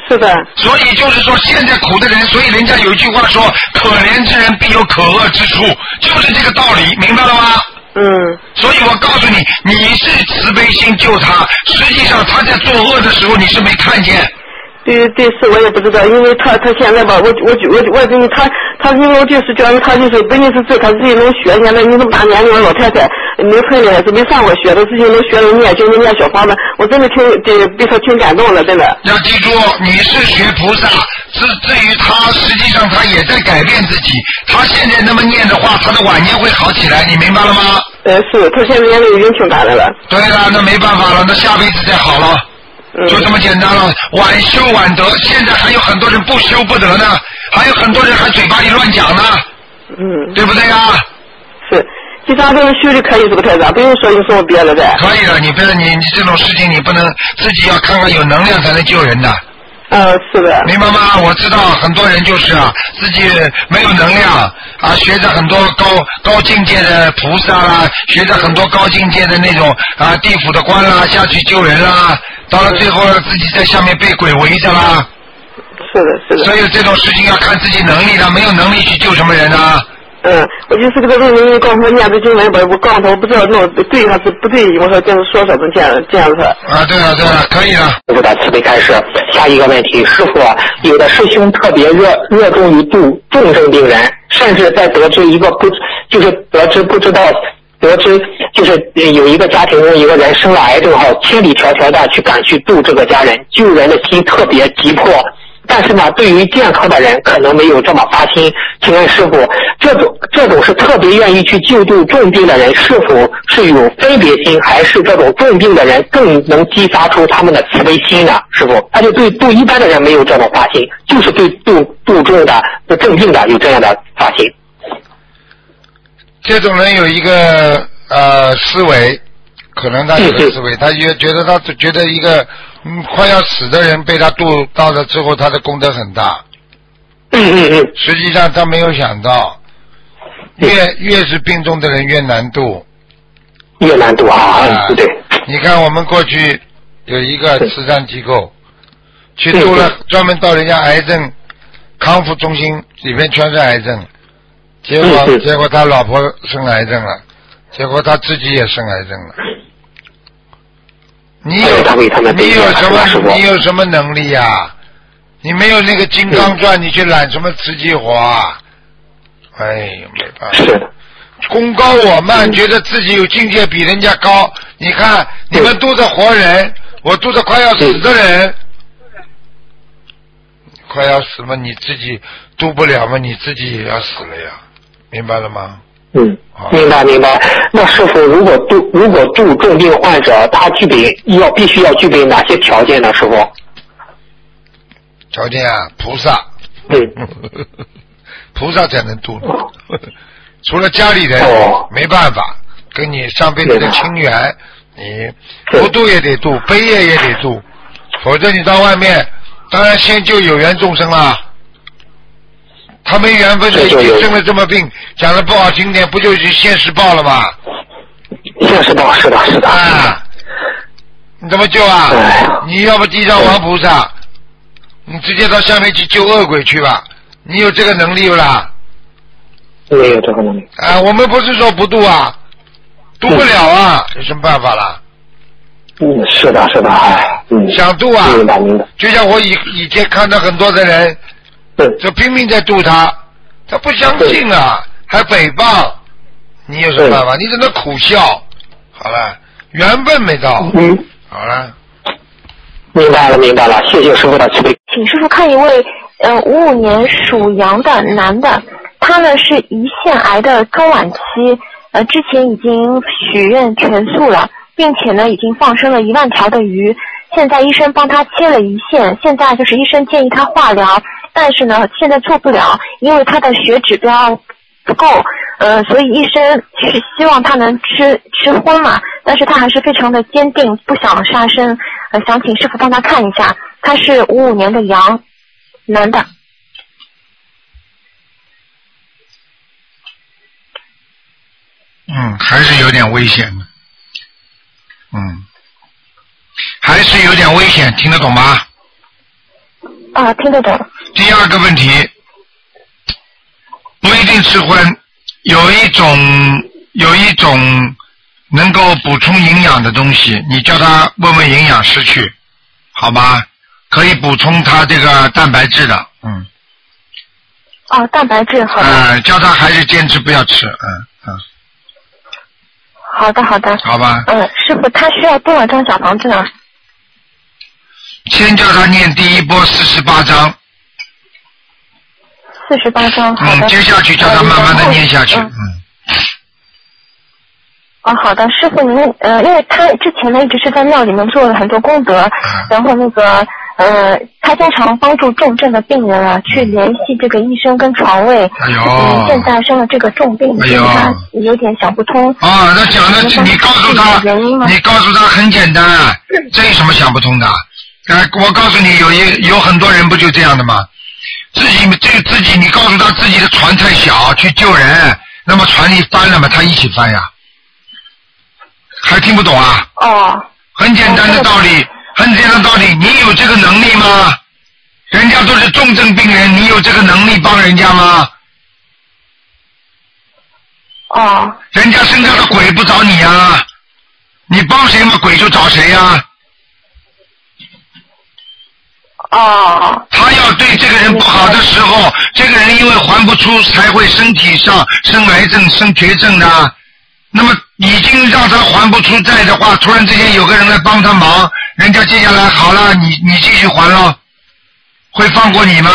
是的。 所以就是说，现在苦的人，所以人家有一句话说，可怜之人必有可恶之处，就是这个道理，明白了吗？ 嗯。 所以我告诉你，你是慈悲心救他，实际上他在作恶的时候你是没看见。 对对，是我也不知道，因为他他现在吧，我我我我跟你他他因为我就是觉得他就是本身是这他自己能学，现在你这么大年龄的老太太，没存的是没上过学的，自己能学能念经能念小房子，我真的挺对被他挺感动的，真的。 要记住，你是学菩萨，至至于他，实际上他也在改变自己。他现在那么念的话，他的晚年会好起来，你明白了吗？ 呃，是，他现在年龄已经挺大的了。 对了，那没办法了，那下辈子再好了。就这么简单了，晚修晚得。现在还有很多人不修不得呢，还有很多人还嘴巴里乱讲呢， 嗯， 对不对呀？ 是，其他都是修的可以，是不太大，不用说有什么别的的。 可以了，你不是你你这种事情你不能自己要看看有能量才能救人的。 嗯，是的。 明白吗？我知道很多人就是啊，自己没有能量啊，学着很多高高境界的菩萨啦，学着很多高境界的那种啊地府的官啦，下去救人啦，到了最后自己在下面被鬼围着啦。 是的，是的。 所以这种事情要看自己能力的，没有能力去救什么人啊？ 嗯，我就是给他问问，告诉他念的经文吧，我告诉他我不知道弄对还是不对，我说这样说说成这样这样子。 啊，对了对了，可以了。 师傅的慈悲开示，下一个问题，师傅，有的师兄特别热热衷于度重症病人，甚至在得知一个不就是得知不知道得知就是有一个家庭中一个人生了癌症后，千里迢迢的去赶去度这个家人，救人的心特别急迫。但是呢，对于健康的人可能没有这么发心。请问师傅，这种这种是特别愿意去救度重病的人，是否是有分别心，还是这种重病的人更能激发出他们的慈悲心呢？师傅，他就对度一般的人没有这种发心，就是对度度重的、重病的有这样的发心。 这种人有一个呃思维，可能他有个思维，他也觉得他觉得一个嗯快要死的人被他度到了之后，他的功德很大。 嗯嗯嗯。 实际上他没有想到，越越是病重的人越难度。 越难度啊！ 啊对。 你看我们过去有一个慈善机构，去度了专门到人家癌症康复中心，里面全是癌症。结果结果他老婆生癌症了，结果他自己也生癌症了。你有你有什么你有什么能力呀、啊？你没有那个金刚钻，你去揽什么瓷器活啊？哎呀，没办法。功高我慢，觉得自己有境界比人家高。你看你们度着活人，我度着快要死的人。快要死嘛，你自己度不了嘛，你自己也要死了呀。明白了吗？ 嗯，明白明白。那师傅，如果度如果度重病患者，他具备要必须要具备哪些条件呢？师傅？ 条件啊，菩萨。 嗯。 菩萨才能度。除了家里人、哦、没办法，跟你上辈子的亲缘，你不度也得度，悲业也得度，否则你到外面，当然先救有缘众生啦。他没缘分的已经生了这么病，讲的不好听点，不就是现世报了吗？ 现世报，是的，是的。 啊，你怎么救啊？你要不地藏王菩萨，你直接到下面去救恶鬼去吧。你有这个能力不啦？ 没有这个能力。 啊，我们不是说不度啊，度不了啊，嗯、有什么办法啦？ 嗯，是的，是的，哎，嗯， 想度啊， 明白明白。 就像我以以前看到很多的人。就拼命在度他，他不相信啊，还诽谤，你有什么办法？你只能苦笑。好了，缘分没到。 嗯， 好了， 明白了，明白了，谢谢师傅的慈悲。 请师傅看一位，呃，五五年属羊的男的，他呢是胰腺癌的中晚期，呃，之前已经许愿全素了，并且呢已经放生了一万条的鱼。现在医生帮他切了胰腺，现在就是医生建议他化疗，但是呢现在做不了，因为他的血指标不够，呃，所以医生是希望他能吃吃荤嘛，但是他还是非常的坚定，不想杀生，呃，想请师傅帮他看一下，他是五五年的羊，男的。 嗯，还是有点危险的，嗯。还是有点危险，听得懂吗？ 啊，听得懂。 第二个问题，不一定吃荤，有一种有一种能够补充营养的东西，你叫他问问营养师去，好吗？可以补充他这个蛋白质的，嗯。 哦，蛋白质，好的。 嗯，叫他还是坚持不要吃，嗯嗯。 好的，好的。 好吧。 嗯，师傅，他需要多少张小房子呢？ 先叫他念第一波四十八章。 四十八章，好的。 嗯，接下去叫他慢慢的念下去，嗯。嗯哦，好的，师傅您呃，因为他之前呢一直是在庙里面做了很多功德，然后那个呃，他经常帮助重症的病人啊去联系这个医生跟床位， 哎呦， 嗯，现在生了这个重病， 哎呦， 他有点想不通。 啊，那讲的你告诉他，你告诉他很简单，这有什么想不通的？呃，我告诉你，有一有很多人不就这样的吗？自己这个自己，你告诉他自己的船太小，去救人，那么船一翻了嘛，他一起翻呀。还听不懂啊？ 哦， 很简单的道理，很简单的道理，你有这个能力吗？人家都是重症病人，你有这个能力帮人家吗？ 哦， 人家身上的鬼不找你啊，你帮谁嘛，鬼就找谁呀。 哦， 他要对这个人不好的时候，这个人因为还不出，才会身体上生癌症、生绝症的。那么已经让他还不出债的话，突然之间有个人来帮他忙，人家接下来好了，你你继续还了，会放过你吗？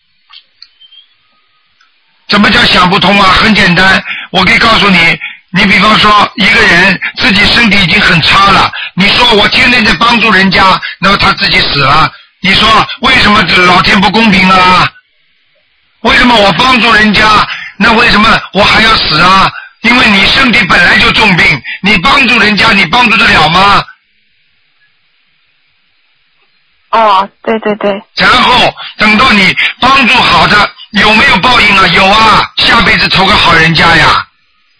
怎么叫想不通啊？很简单，我可以告诉你，你比方说一个人自己身体已经很差了，你说我天天在帮助人家，那么他自己死了，你说为什么老天不公平啊？为什么我帮助人家，那为什么我还要死啊？因为你身体本来就重病，你帮助人家，你帮助得了吗？ 哦，对对对。 然后等到你帮助好的，有没有报应啊？有啊，下辈子投个好人家呀。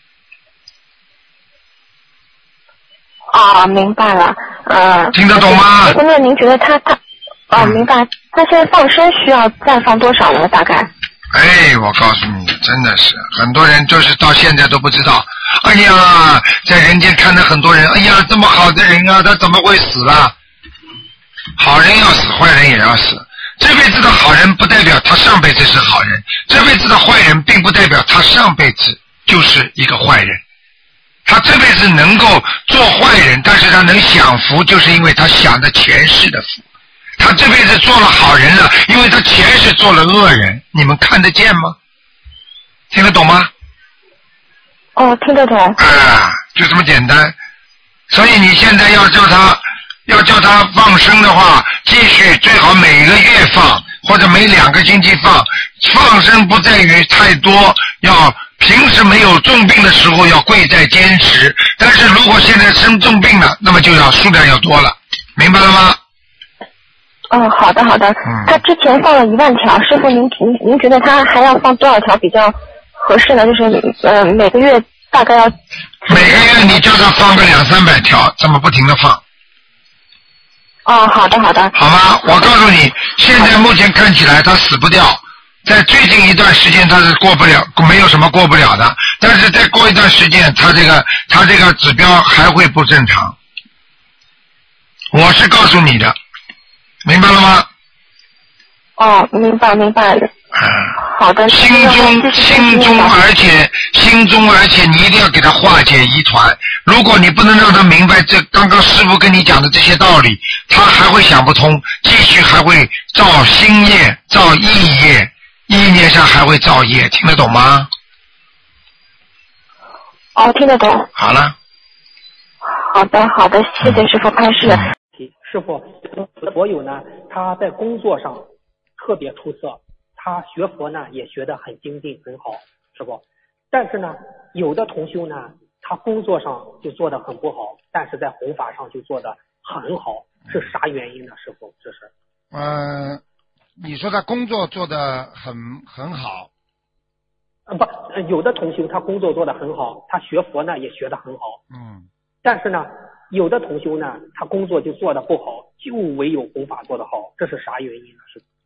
啊，明白了，呃。 听得懂吗？ 那您觉得他他，哦，明白。他现在放生需要再放多少呢？大概？ 哎，我告诉你，真的是很多人就是到现在都不知道。哎呀，在人间看到很多人，哎呀，这么好的人啊，他怎么会死了？好人要死，坏人也要死。这辈子的好人不代表他上辈子是好人，这辈子的坏人并不代表他上辈子就是一个坏人。他这辈子能够做坏人，但是他能享福，就是因为他享的前世的福。他这辈子做了好人了，因为他前世做了恶人，你们看得见吗？听得懂吗？ 哦，听得懂。 啊，就这么简单。所以你现在要叫他，要叫他放生的话，继续最好每个月放，或者每两个星期放。放生不在于太多，要平时没有重病的时候要贵在坚持，但是如果现在生重病了，那么就要数量要多了，明白了吗？ 哦，好的好的。嗯、他之前放了一万条，师傅您您您觉得他还要放多少条比较合适呢？就是呃每个月大概要每个月你叫他放个两三百条，这么不停的放。 哦，好的好的。 好吗？我告诉你，现在目前看起来他死不掉，在最近一段时间他是过不了，没有什么过不了的，但是再过一段时间，他这个他这个指标还会不正常。我是告诉你的。明白了吗？ 哦，明白明白。好的。 心中心中，而且心中，而且你一定要给他化解疑团。如果你不能让他明白这刚刚师父跟你讲的这些道理，他还会想不通，继续还会造新业、造意业，意念上还会造业，听得懂吗？ 哦，听得懂。 好了。 好的好的，谢谢师父开示。 嗯师傅，佛友呢，他在工作上特别出色，他学佛呢也学得很精进很好，师傅。但是呢，有的同修呢，他工作上就做得很不好，但是在弘法上就做得很好，是啥原因呢？师傅，这是？ 嗯、呃，你说他工作做得很很好。 呃，不，有的同修他工作做得很好，他学佛呢也学得很好， 嗯， 但是呢。有的同修呢，他工作就做得不好，就唯有弘法做得好，这是啥原因呢？是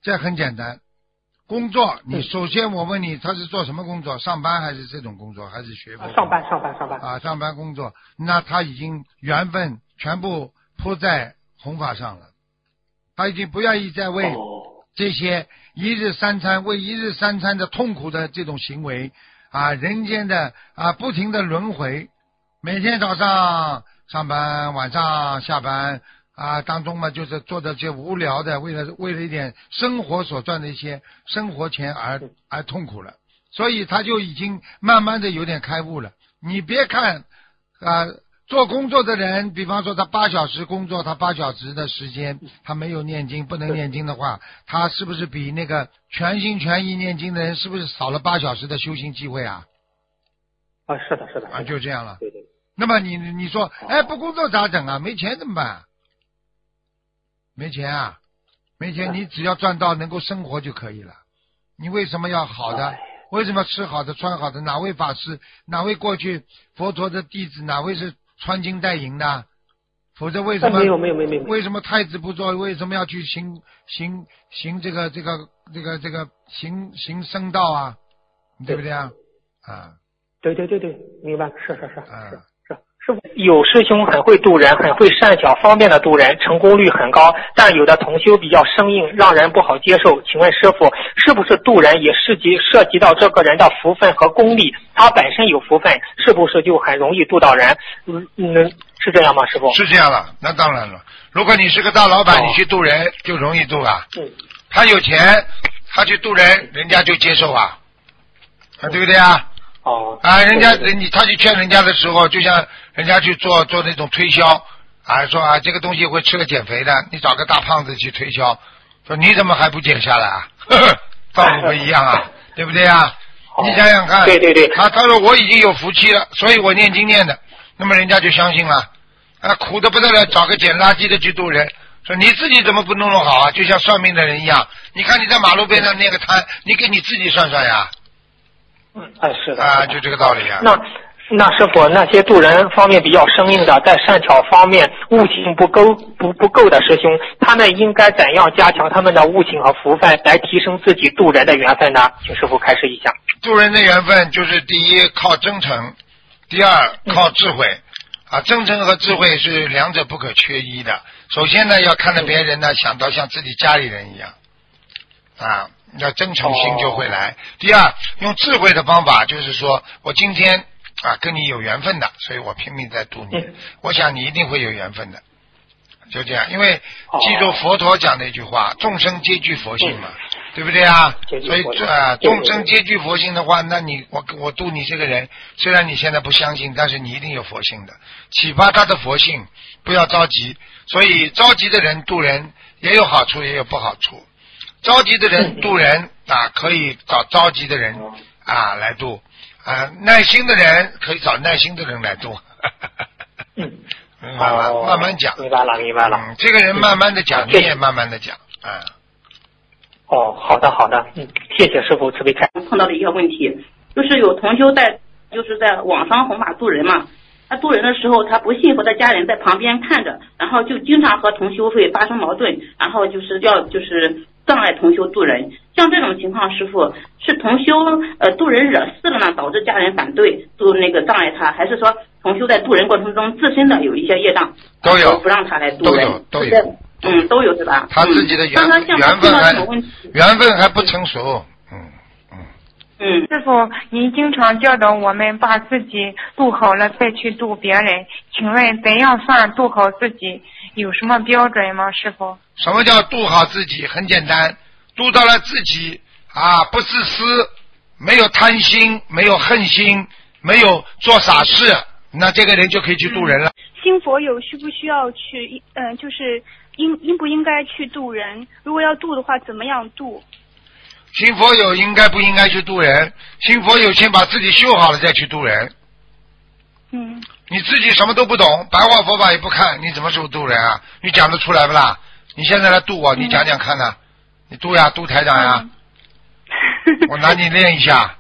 这很简单。工作，你首先我问你，他是做什么工作？上班还是这种工作，还是学佛？ 上班，上班，上班。 啊，上班工作，那他已经缘分全部扑在弘法上了，他已经不愿意再为这些一日三餐、为一日三餐的痛苦的这种行为啊，人间的啊不停的轮回，每天早上上班，晚上下班。啊，当中嘛，就是做的些无聊的，为了为了一点生活所赚的一些生活钱而而痛苦了，所以他就已经慢慢的有点开悟了。你别看啊，做工作的人，比方说他八小时工作，他八小时的时间他没有念经，不能念经的话，他是不是比那个全心全意念经的人是不是少了八小时的修行机会啊？ 啊，是的，是的， 啊，就这样了。 对对。 那么你你说，哎，不工作咋整啊？没钱怎么办？没钱啊，没钱，你只要赚到能够生活就可以了。你为什么要好的？为什么吃好的穿好的？哪位法师，哪位过去佛陀的弟子，哪位是穿金戴银的？否则为什么没有没有没有没有？ 为什么太子不做？为什么要去行行行这个这个这个这个行行僧道啊？对不对啊？啊， 对对对对，明白，是是是啊。 是是有师兄很会渡人，很会善巧方便的渡人，成功率很高，但有的同修比较生硬，让人不好接受。请问师父，是不是渡人也涉及涉及到这个人的福分和功力？他本身有福分，是不是就很容易渡到人？嗯嗯，是这样吗，师父？ 是这样了，那当然了。如果你是个大老板，哦、你去渡人就容易渡啊。 嗯。 他有钱，他去渡人，人家就接受啊，啊，对不对啊？ 哦。 啊，人家人你他去劝人家的时候，就像。人家去做做那种推销啊，说啊这个东西会吃了减肥的，你找个大胖子去推销，说你怎么还不减下来啊？呵呵，道理不一样啊，对不对啊？你想想看， 对对对， 他他说我已经有福气了，所以我念经念的，那么人家就相信了，啊苦的不得了，找个捡垃圾的去渡人，说你自己怎么不弄弄好啊？就像算命的人一样，你看你在马路边上那个摊，你给你自己算算呀。 嗯，哎是的。 啊，就这个道理啊。 那。那师傅，那些渡人方面比较生硬的，在善巧方面悟性不够不不够的师兄，他们应该怎样加强他们的悟性和福分，来提升自己渡人的缘分呢？请师傅开示一下。 渡人的缘分就是第一靠真诚，第二靠智慧、嗯、啊，真诚和智慧是两者不可缺一的。首先呢，要看到别人呢，想到像自己家里人一样啊，要真诚心就会来。哦、第二，用智慧的方法，就是说我今天。啊，跟你有缘分的，所以我拼命在度你。嗯、我想你一定会有缘分的，就这样。因为记住佛陀讲的一句话：众生皆具佛性嘛，嗯、对不对啊？所以这、啊、众生皆具佛性的话，那你我我度你这个人，虽然你现在不相信，但是你一定有佛性的，启发他的佛性，不要着急。所以着急的人度人也有好处，也有不好处。着急的人度人啊，可以找着急的人啊来度。啊，耐心的人可以找耐心的人来度。 嗯， 慢慢、哦、慢慢讲。 明白了，明白了。 嗯，这个人慢慢的讲，嗯、你也慢慢的讲。啊。 哦，好的，好的。嗯，谢谢师傅慈悲开。 碰到的一个问题，就是有同修在，就是在网上弘法度人嘛。他渡人的时候，他不信佛的家人在旁边看着，然后就经常和同修会发生矛盾，然后就是要就是障碍同修渡人。像这种情况，师父是同修呃渡人惹事了呢，导致家人反对渡那个障碍他，还是说同修在渡人过程中自身的有一些业障， 都有不让他来渡人？ 都有都有， 嗯，都有是吧？ 他自己的缘、 嗯、 缘分还缘分还不成熟。 嗯， 师傅，您经常教导我们把自己度好了再去度别人，请问怎样算度好自己？有什么标准吗，师傅？ 什么叫度好自己？很简单，度到了自己啊，不自私，没有贪心，没有恨心，没有做傻事，那这个人就可以去度人了。嗯、 新佛友需不需要去？嗯、呃，就是应应不应该去度人？如果要度的话，怎么样度？ 新佛友应该不应该去度人？新佛友先把自己修好了再去度人。 嗯。 你自己什么都不懂，白话佛法也不看，你怎么时候度人啊？你讲得出来不啦？你现在来度我，你讲讲看呐、嗯？你度呀，度台长呀。嗯、我拿你练一下。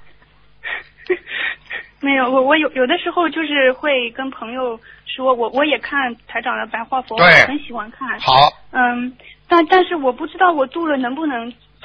没有，我我有有的时候就是会跟朋友说，我我也看台长的白话佛法，很喜欢看。 好。 嗯，但但是我不知道我度了能不能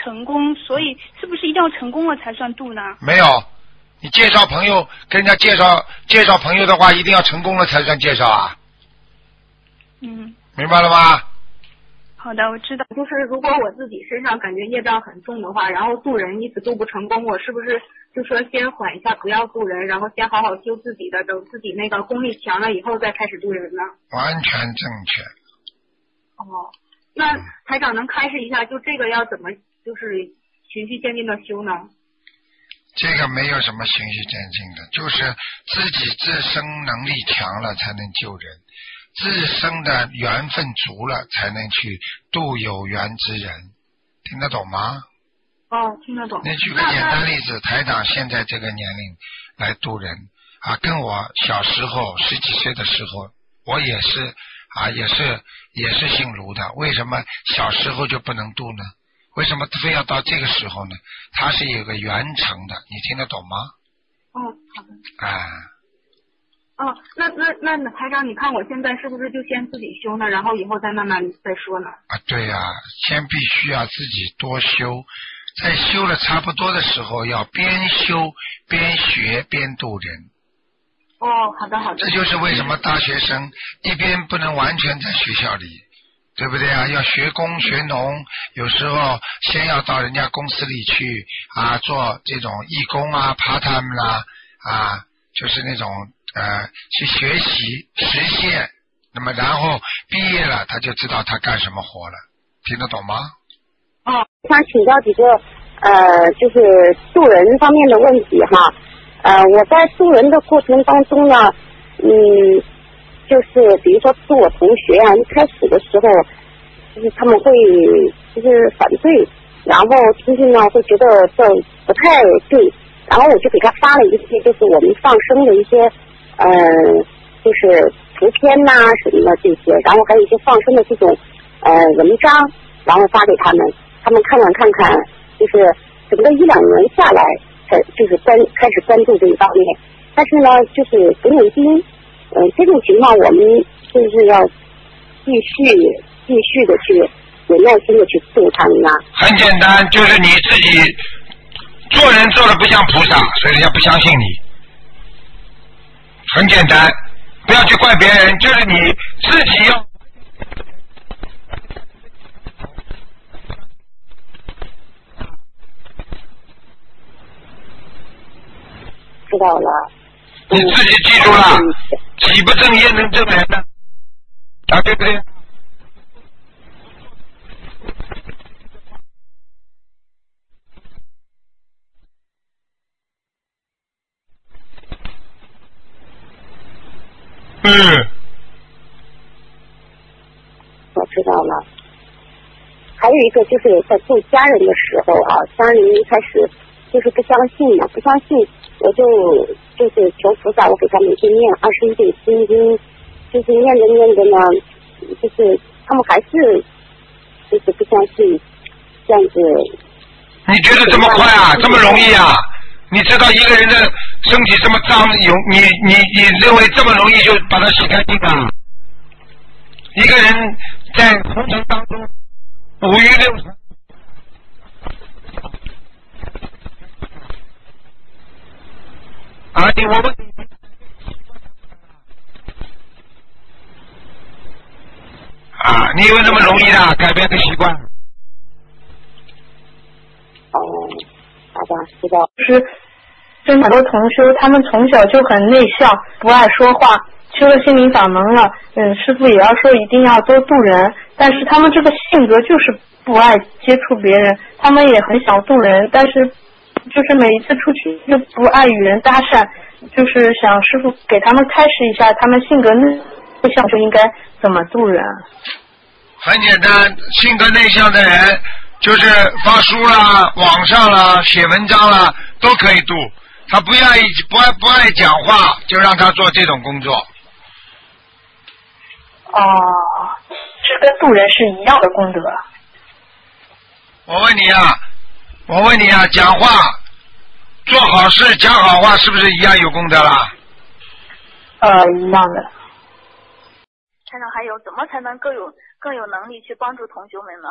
成功，所以是不是一定要成功了才算度呢？ 没有，你介绍朋友，跟人家介绍介绍朋友的话，一定要成功了才算介绍啊。 嗯。 明白了吗？ 好的，我知道。 就是如果我自己身上感觉业障很重的话，然后渡人因此渡不成功，我是不是就说先缓一下，不要渡人，然后先好好修自己的，等自己那个功力强了以后再开始渡人呢？ 完全正确。 哦，那台长能开示一下，就这个要怎么就是循序渐进的修呢？ 这个没有什么循序渐进的，就是自己自身能力强了才能救人，自身的缘分足了才能去度有缘之人，听得懂吗？ 哦，听得懂。 你举个简单例子，台长现在这个年龄来度人啊，跟我小时候十几岁的时候，我也是啊，也是也是姓卢的，为什么小时候就不能度呢？为什么非要到这个时候呢？它是有个缘成的，你听得懂吗？ 哦，好的。 啊。 哦，那那那台长，你看我现在是不是就先自己修呢，然后以后再慢慢再说呢？ 啊，对呀、啊，先必须要自己多修，在修了差不多的时候，要边修边学边度人。 哦，好的好的。 这就是为什么大学生一边不能完全在学校里，对不对啊？要学工学农，有时候先要到人家公司里去啊，做这种义工啊 part time 啦啊，就是那种呃去学习实现，那么然后毕业了他就知道他干什么活了，听得懂吗？ 哦，想请教几个呃就是渡人方面的问题哈。呃我在渡人的过程当中呢，嗯就是比如说渡我同学啊，一开始的时候就是他们会就是反对，然后听听呢会觉得这不太对，然后我就给他发了一些就是我们放生的一些呃就是图片呐、啊、什么的这些，然后还有一些放生的这种呃文章，然后发给他们，他们看看看看，就是整个一两年下来才就是关开始关注这一方面，但是呢就是不念经，嗯、呃、这种情况我们就是要继续继续的去有耐心的去度他们啊。 很简单，就是你自己做人做的不像菩萨，所以人家不相信你。很简单，不要去怪别人，就是你自己要。 知道了。 你自己记住了，己不正业能正人的，啊，对不对？嗯， 我知道了。还有一个就是在做家人的时候啊，家人一开始就是不相信嘛，不相信，我就就是求菩萨，我给他们去念二十一遍心经，就是念着念着呢，就是他们还是就是不相信，这样子。 你觉得这么快啊？这么容易啊？你知道一个人的身体这么脏，有你你你认为这么容易就把它洗干净啊？一个人在红尘当中五欲六尘，啊，你我问你，啊，你以为那么容易的改变个习惯？ 哦，好吧，知道。 是，跟很多同修，他们从小就很内向，不爱说话。修了心灵法门了，嗯，师父也要说一定要多度人，但是他们这个性格就是不爱接触别人，他们也很想度人，但是就是每一次出去就不爱与人搭讪，就是想师父给他们开示一下，他们性格内向就应该怎么度人。 很简单，性格内向的人就是发书啦、网上啦、写文章啦都可以度，他不愿意不爱不爱讲话，就让他做这种工作。 哦，这跟度人是一样的功德。 我问你啊，我问你啊，讲话做好事讲好话是不是一样有功德啦？ 呃，一样的。 台长，还有怎么才能更有更有能力去帮助同学们呢？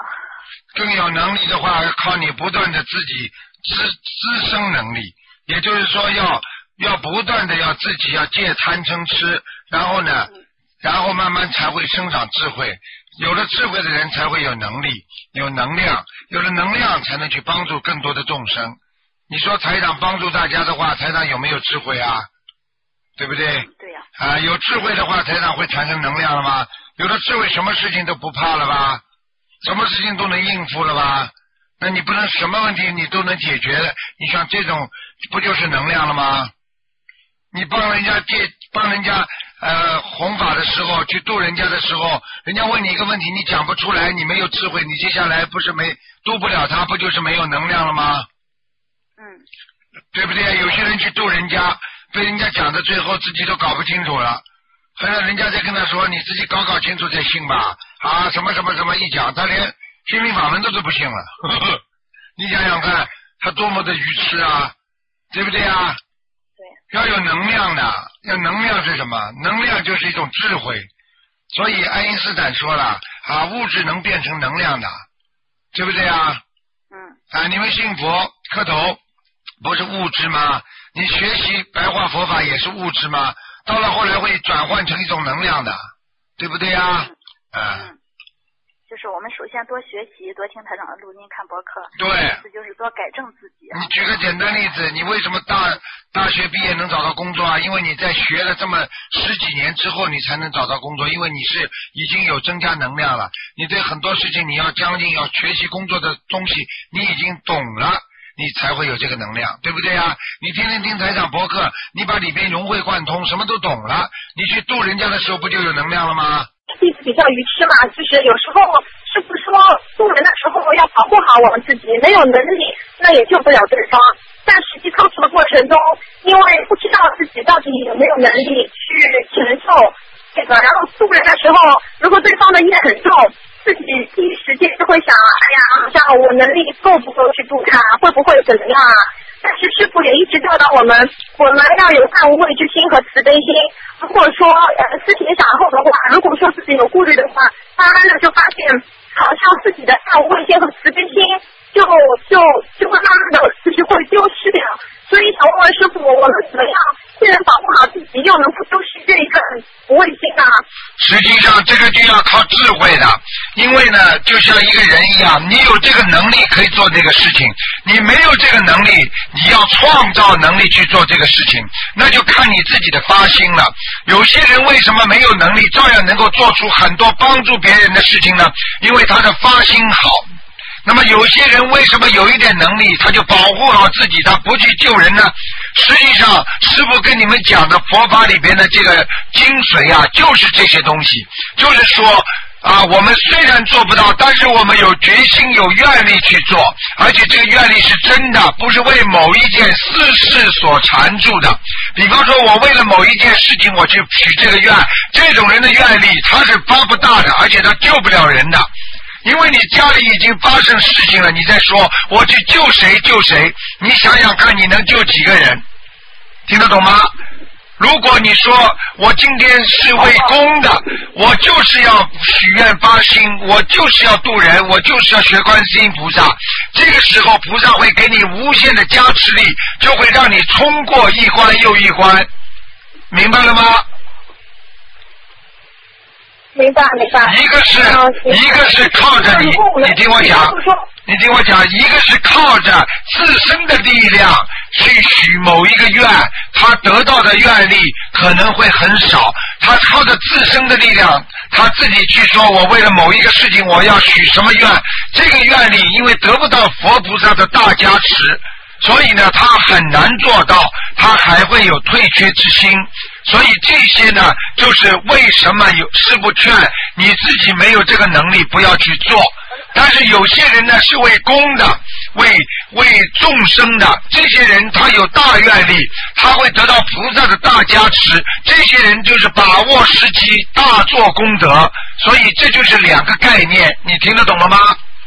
更有能力的话，靠你不断的自己滋滋生能力，也就是说要要不断的要自己要戒贪嗔痴，然后呢，然后慢慢才会生长智慧。有了智慧的人才会有能力，有能量，有了能量才能去帮助更多的众生。你说台长帮助大家的话，台长有没有智慧啊？对不对？ 对呀。 啊，有智慧的话，台长会产生能量了吗？有了智慧，什么事情都不怕了吧？什么事情都能应付了吧？那你不能什么问题你都能解决了，你像这种不就是能量了吗？你帮人家借帮人家呃弘法的时候，去度人家的时候，人家问你一个问题，你讲不出来，你没有智慧，你接下来不是没度不了他，不就是没有能量了吗？ 嗯， 对不对？有些人去度人家，被人家讲的最后自己都搞不清楚了，后来人家再跟他说，你自己搞搞清楚再信吧。啊，什么什么什么一讲，他连心灵法门都都不信了。呵呵，你想想看，他多么的愚痴啊，对不对啊？要有能量的，要能量是什么？能量就是一种智慧。所以爱因斯坦说了啊，物质能变成能量的，对不对啊？ 嗯。 啊，你们信佛磕头不是物质吗？你学习白话佛法也是物质吗？到了后来会转换成一种能量的，对不对啊？嗯。啊就是我们首先多学习，多听台长的录音，看博客。 对。 意思就是多改正自己。 你举个简单例子，你为什么大大学毕业能找到工作啊？因为你在学了这么十几年之后，你才能找到工作，因为你是已经有增加能量了。你对很多事情你要将近要学习工作的东西，你已经懂了，你才会有这个能量，对不对啊？你天天听台长博客，你把里边融会贯通，什么都懂了，你去度人家的时候不就有能量了吗？ 弟子比较愚痴嘛，就是有时候师父说渡人的时候要保护好我们自己，没有能力那也救不了对方。但实际操作的过程中，因为不知道自己到底有没有能力去承受这个，然后渡人的时候，如果对方的业很重，自己第一时间就会想，哎呀，好像我能力够不够去渡他，会不会怎么样啊？但是师父也一直教导我们，我们要有大无畏之心和慈悲心。如果说呃思前想后的话，如果说自己有顾虑的话，慢慢的就发现，好像自己的大无畏心和慈悲心就就就会慢慢的就是会丢失掉。所以想问问师父，我们怎么样既能保护好自己，又能不丢失这一份无畏心啊？ 实际上这个就要靠智慧的，因为呢，就像一个人一样，你有这个能力可以做这个事情，你没有这个能力，你要创造能力去做这个事情，那就看你自己的发心了。有些人为什么没有能力，照样能够做出很多帮助别人的事情呢？因为他的发心好。那么有些人为什么有一点能力，他就保护好自己，他不去救人呢？实际上师父跟你们讲的佛法里边的这个精髓啊，就是这些东西，就是说啊，我们虽然做不到，但是我们有决心有愿力去做，而且这个愿力是真的，不是为某一件私事所缠住的。比方说我为了某一件事情我去许这个愿，这种人的愿力他是发不大的，而且他救不了人的。因为你家里已经发生事情了，你再说我去救谁救谁，你想想看你能救几个人？听得懂吗？如果你说我今天是为公的，我就是要许愿发心，我就是要度人，我就是要学观世音菩萨，这个时候菩萨会给你无限的加持力，就会让你冲过一关又一关，明白了吗？ 明白明白。 一个是一个是靠着你，你听我讲，你听我讲，一个是靠着自身的力量去许某一个愿，他得到的愿力可能会很少，他靠着自身的力量，他自己去说我为了某一个事情我要许什么愿，这个愿力因为得不到佛菩萨的大加持，所以呢他很难做到，他还会有退却之心。所以这些呢就是为什么有师父劝你自己没有这个能力不要去做，但是有些人呢是为公的，为为众生的，这些人他有大愿力，他会得到菩萨的大加持，这些人就是把握时机大做功德，所以这就是两个概念，你听得懂了吗？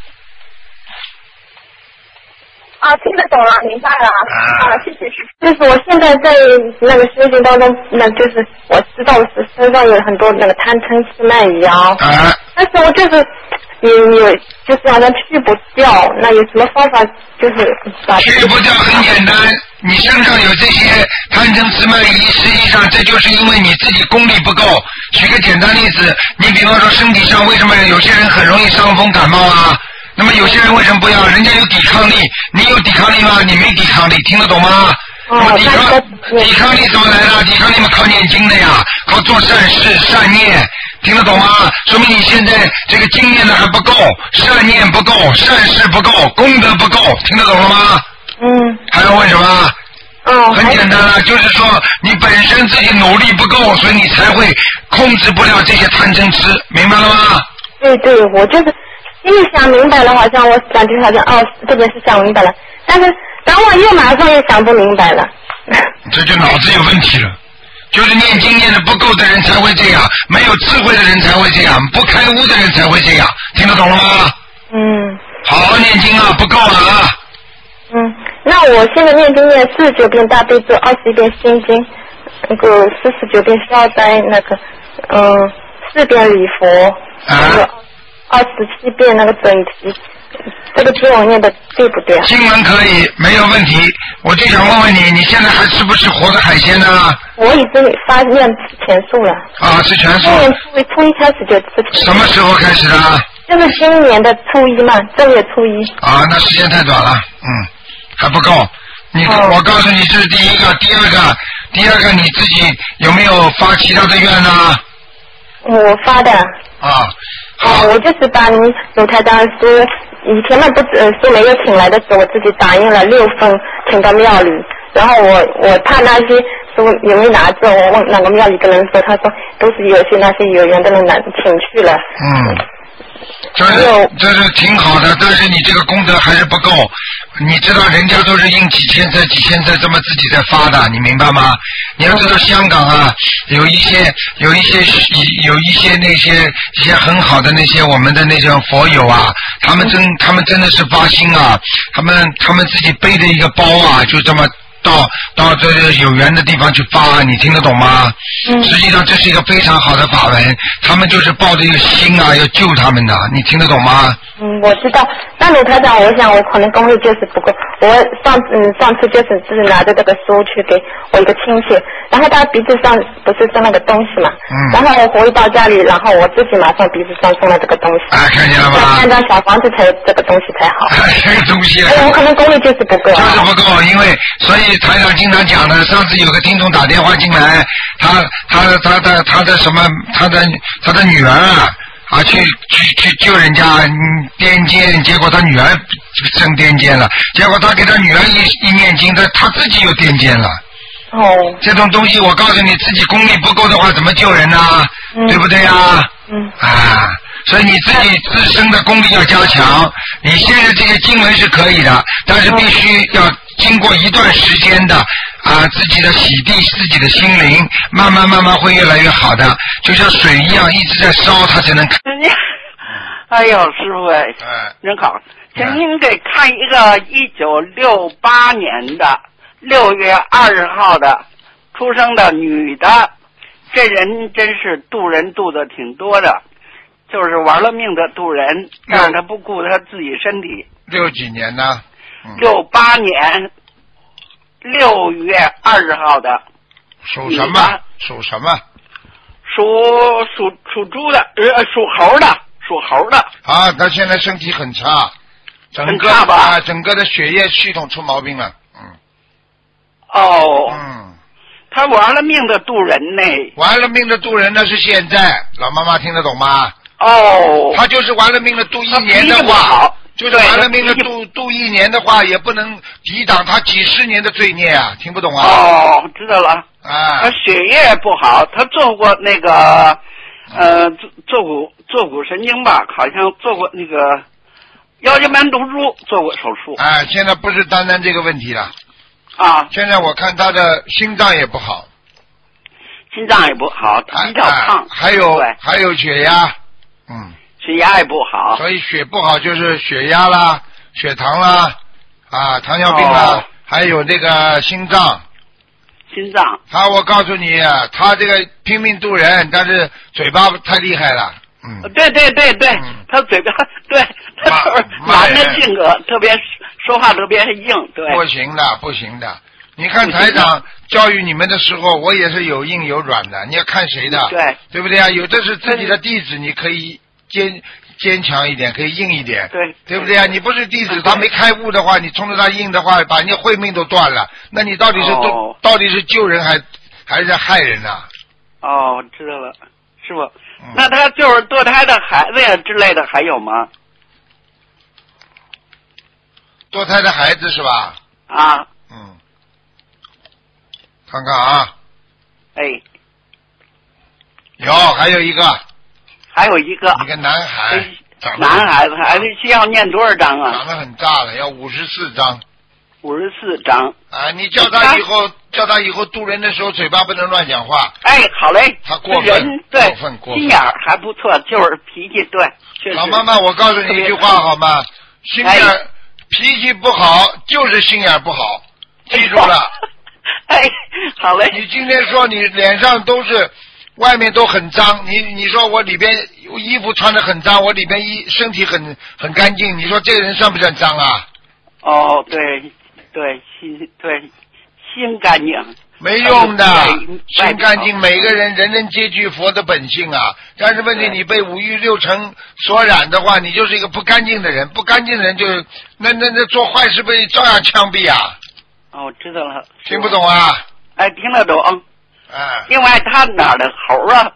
啊，听得懂了，明白了。啊，谢谢师父。就是我现在在那个修行当中，那就是我知道是身上有很多那个贪嗔痴慢疑啊。啊。但是我就是也有就是好像去不掉，那有什么方法就是把去不掉很简单，你身上有这些贪嗔痴慢疑，实际上这就是因为你自己功力不够。举个简单例子，你比方说身体上为什么有些人很容易伤风感冒啊？那么有些人为什么不要？人家有抵抗力，你有抵抗力吗？你没抵抗力，听得懂吗？哦，抵抗抵抗力怎么来的？抵抗力嘛靠念经的呀，靠做善事善念，听得懂吗？说明你现在这个经验的还不够，善念不够，善事不够，功德不够，听得懂了吗？ 嗯。 还要问什么？ 哦。 很简单了，就是说你本身自己努力不够，所以你才会控制不了这些贪嗔痴，明白了吗？ 对对，我就是心里想明白了，好像我感觉好像哦这件事想明白了，但是等我又马上又想不明白了。 这就脑子有问题了，就是念经念的不够的人才会这样，没有智慧的人才会这样，不开悟的人才会这样，听得懂了吗？ 嗯。 好好念经啊，不够了啊。 嗯，那我现在念经念四十九遍大悲咒，二十一遍心经，那个四十九遍消灾，那个嗯四遍礼佛，那个二十七遍那个准提。这个经文念的对不对啊？ 经文可以，没有问题。我就想问问你，你现在还吃不吃活的海鲜呢？ 我已经发愿吃全素了。 啊，吃全素。 今年初一初一开始就吃全素。 什么时候开始的？ 就是今年的初一嘛，正月初一。 啊，那时间太短了，嗯，还不够。你，哦、我告诉你，这是第一个，第二个，第二个你自己有没有发其他的愿呢？ 我发的。 啊。 好、哦，我就是把你鲁台长书，以前嘛不呃书没有请来的时候，我自己打印了六份请到庙里，然后我我怕那些书有没有拿走，我问那个庙里的人说，他说都是有些那些有缘的人拿请去了。 嗯。这是这是挺好的，但是你这个功德还是不够。你知道人家都是印几千册几千册这么自己在发的，你明白吗？你要知道香港啊，有一些有一些有一些那些一些很好的那些我们的那种佛友啊，他们真他们真的是发心啊，他们他们自己背着一个包啊，就这么。到到这个有缘的地方去发，你听得懂吗？嗯。实际上这是一个非常好的法文，他们就是抱着一个心啊，要救他们的，你听得懂吗？ 嗯，我知道。那鲁台长，我想我可能功力就是不够。我上嗯上次就是就是拿着这个书去给我一个亲戚，然后他鼻子上不是生了个东西嘛，嗯。然后我回到家里，然后我自己马上鼻子上生了这个东西。 哎，看见了吗？ 要看到小房子才这个东西才好。 这个东西。 哎，我可能功力就是不够。 就是不够，因为所以。台长经常讲的，上次有个听众打电话进来，他他他的他的什么，他的他的女儿啊啊去去去救人家癫痫，结果他女儿生癫痫了，结果他给他女儿一一念经，他他自己又癫痫了。 哦。 这种东西我告诉你，自己功力不够的话，怎么救人呢、啊？嗯、对不对啊？ 嗯。 啊。所以你自己自身的功力要加强，你现在这些经文是可以的，但是必须要经过一段时间的啊自己的洗涤自己的心灵，慢慢慢慢会越来越好的，就像水一样一直在烧，它才能。 哎呦，师傅哎，您好，请您给看一个一九六八年的六月二十号的出生的女的，这人真是渡人渡的挺多的。就是玩了命的渡人，但是他不顾他自己身体。 六几年呢？ 嗯、六八年六月二十号的。 属什么？属什么？ 属属属猪的，呃，属猴的，属猴的。 啊，他现在身体很差，整个很差吧？ 啊，整个的血液系统出毛病了。嗯。 哦。 嗯。 他玩了命的渡人呢。 玩了命的渡人那是现在，老妈妈听得懂吗？ 哦， 他就是玩了命的度一年的话，就是玩了命的度度一年的话，也不能抵挡他几十年的罪孽啊！听不懂啊？ 哦，知道了。 啊， 他血液不好，他做过那个呃坐坐骨坐骨神经吧，好像做过那个腰间盘突出做过手术。 哎，现在不是单单这个问题了。 啊， 现在我看他的心脏也不好。 心脏也不好，他比较胖。 还有还有血压。嗯， 血压也不好， 所以血不好就是血压啦、血糖啦、啊糖尿病啦， 哦、 还有这个心脏。 心脏。 他我告诉你，他这个拼命渡人，但是嘴巴太厉害了。嗯。 对对对对，嗯、他嘴巴男的性格特别说话特别硬，对。 不行的，不行的。你看台长教育你们的时候，我也是有硬有软的，你要看谁的， 对， 对不对啊？有的是自己的弟子，你可以坚坚强一点，可以硬一点， 对， 对不对啊？你不是弟子，他没开悟的话，你冲着他硬的话，把人家慧命都断了，那你到底是、 哦、 到底是救人还还是害人呐、 啊？哦，知道了，师傅、嗯。那他就是堕胎的孩子呀之类的还有吗？ 堕胎的孩子是吧？ 啊。 嗯。看看啊。 哎。 有，还有一个。 还有一个。 一个男孩。 男孩子，孩子需要念多少章啊？ 长得很大了，要五十四章。 五十四章。 啊，你叫他以后，叫他以后渡人的时候，嘴巴不能乱讲话。 哎，好嘞。 他过分， 对， 过分，过分。 心眼儿还不错，就是脾气对。确实老妈妈，我告诉你一句话好吗？心眼、哎、脾气不好，就是心眼不好，记住了。 哎，好嘞。 你今天说你脸上都是。外面都很脏，你你说我里边衣服穿得很脏，我里边衣身体很很干净，你说这个人算不算脏啊？ 哦，对对，心对心干净， 没用的，心干净，每个人人人皆具佛的本性啊。但是问题你被五欲六尘所染的话，你就是一个不干净的人，不干净的人就那那那做坏事被照样枪毙啊。 哦，我知道了。 听不懂啊？ 哎，听得懂。 哎， 另外他哪儿的猴啊？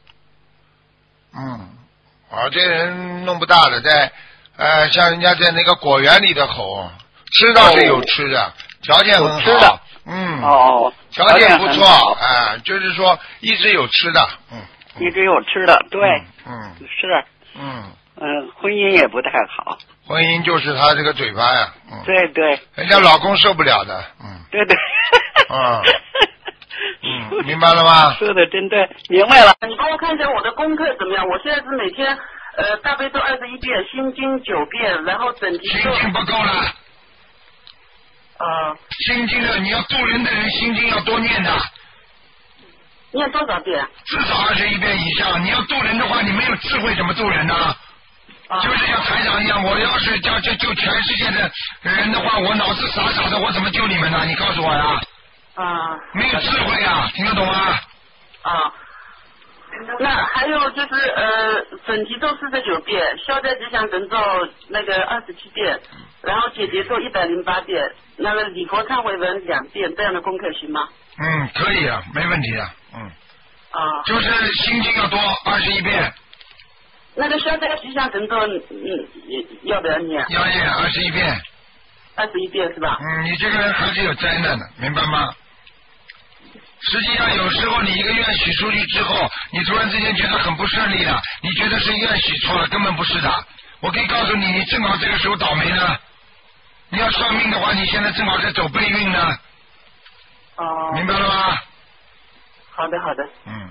嗯，哦，这人弄不大的，在呃，像人家在那个果园里的猴，吃倒是有吃的，哦、条件很好， 吃的， 嗯， 哦， 条件不错，哎、呃，就是说一直有吃的，嗯， 一直有吃的，对， 嗯， 是， 嗯， 嗯，婚姻也不太好， 婚姻就是他这个嘴巴呀，嗯， 对对， 人家老公受不了的，嗯， 对对， 啊。嗯，明白了吗？ 说的真对，明白了。 你帮我看一下我的功课怎么样？我现在是每天呃大悲咒二十一遍，心经九遍，然后整体心经不够了。 啊、呃。 心经的你要渡人的人，心经要多念的。 念多少遍？ 至少二十一遍以上。你要渡人的话，你没有智慧怎么渡人呢？啊、就是像台长一样，我要是叫救救全世界的人的话，我脑子傻傻的，我怎么救你们呢？你告诉我呀。 啊， 没有智慧啊，听得懂吗？ 啊，那还有就是呃，整体咒四十九遍，消灾吉祥神咒那个二十七遍，然后解结咒一百零八遍，那个礼佛忏悔文两遍，这样的功课行吗？ 嗯，可以啊，没问题的，嗯。 啊。 就是心经要多二十一遍。 那个消灾吉祥神咒，嗯，要不要念？ 要念二十一遍。 二十一遍是吧？ 嗯，你这个人还是有灾难的，明白吗？实际上有时候你一个愿许出去之后，你突然之间觉得很不顺利了，你觉得是愿许错了，根本不是的。我可以告诉你，你正好这个时候倒霉呢。你要算命的话，你现在正好在走背运呢。 哦。 明白了吗？ 好的，好的。 嗯。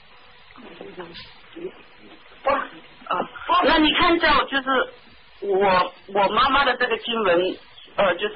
哇啊！那你看一下，就是我我妈妈的这个经文，呃，就是。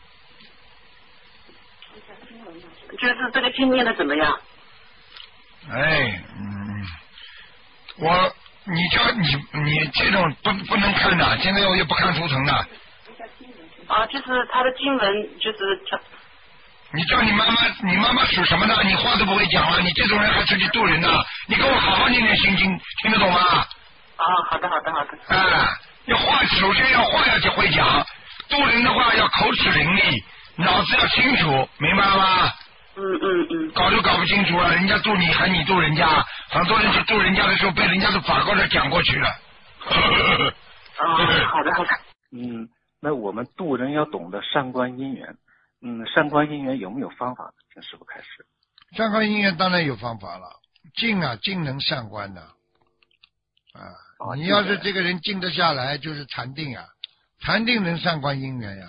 就是这个经念的怎么样？ 哎，嗯，我你叫你你这种不不能看的，现在我又不看图腾的。 啊，就是他的经文，就是他。 你叫你妈妈，你妈妈属什么的？你话都不会讲了，你这种人还出去渡人呢？你给我好好念念心经，听得懂吗？ 啊，好的，好的，好的。 哎，要话，首先要话要去会讲，渡人的话要口齿伶俐，脑子要清楚，明白了吗？ 嗯嗯嗯， 搞都搞不清楚了，人家渡你还你渡人家，很多人去渡人家的时候被人家的法官给讲过去了。 啊，好的好的。 嗯，那我们渡人要懂得善观因缘，嗯，善观因缘有没有方法？请师父开始。 善观因缘当然有方法了，静啊静能善观的啊，啊你要是这个人静得下来，就是禅定啊，禅定能善观因缘呀。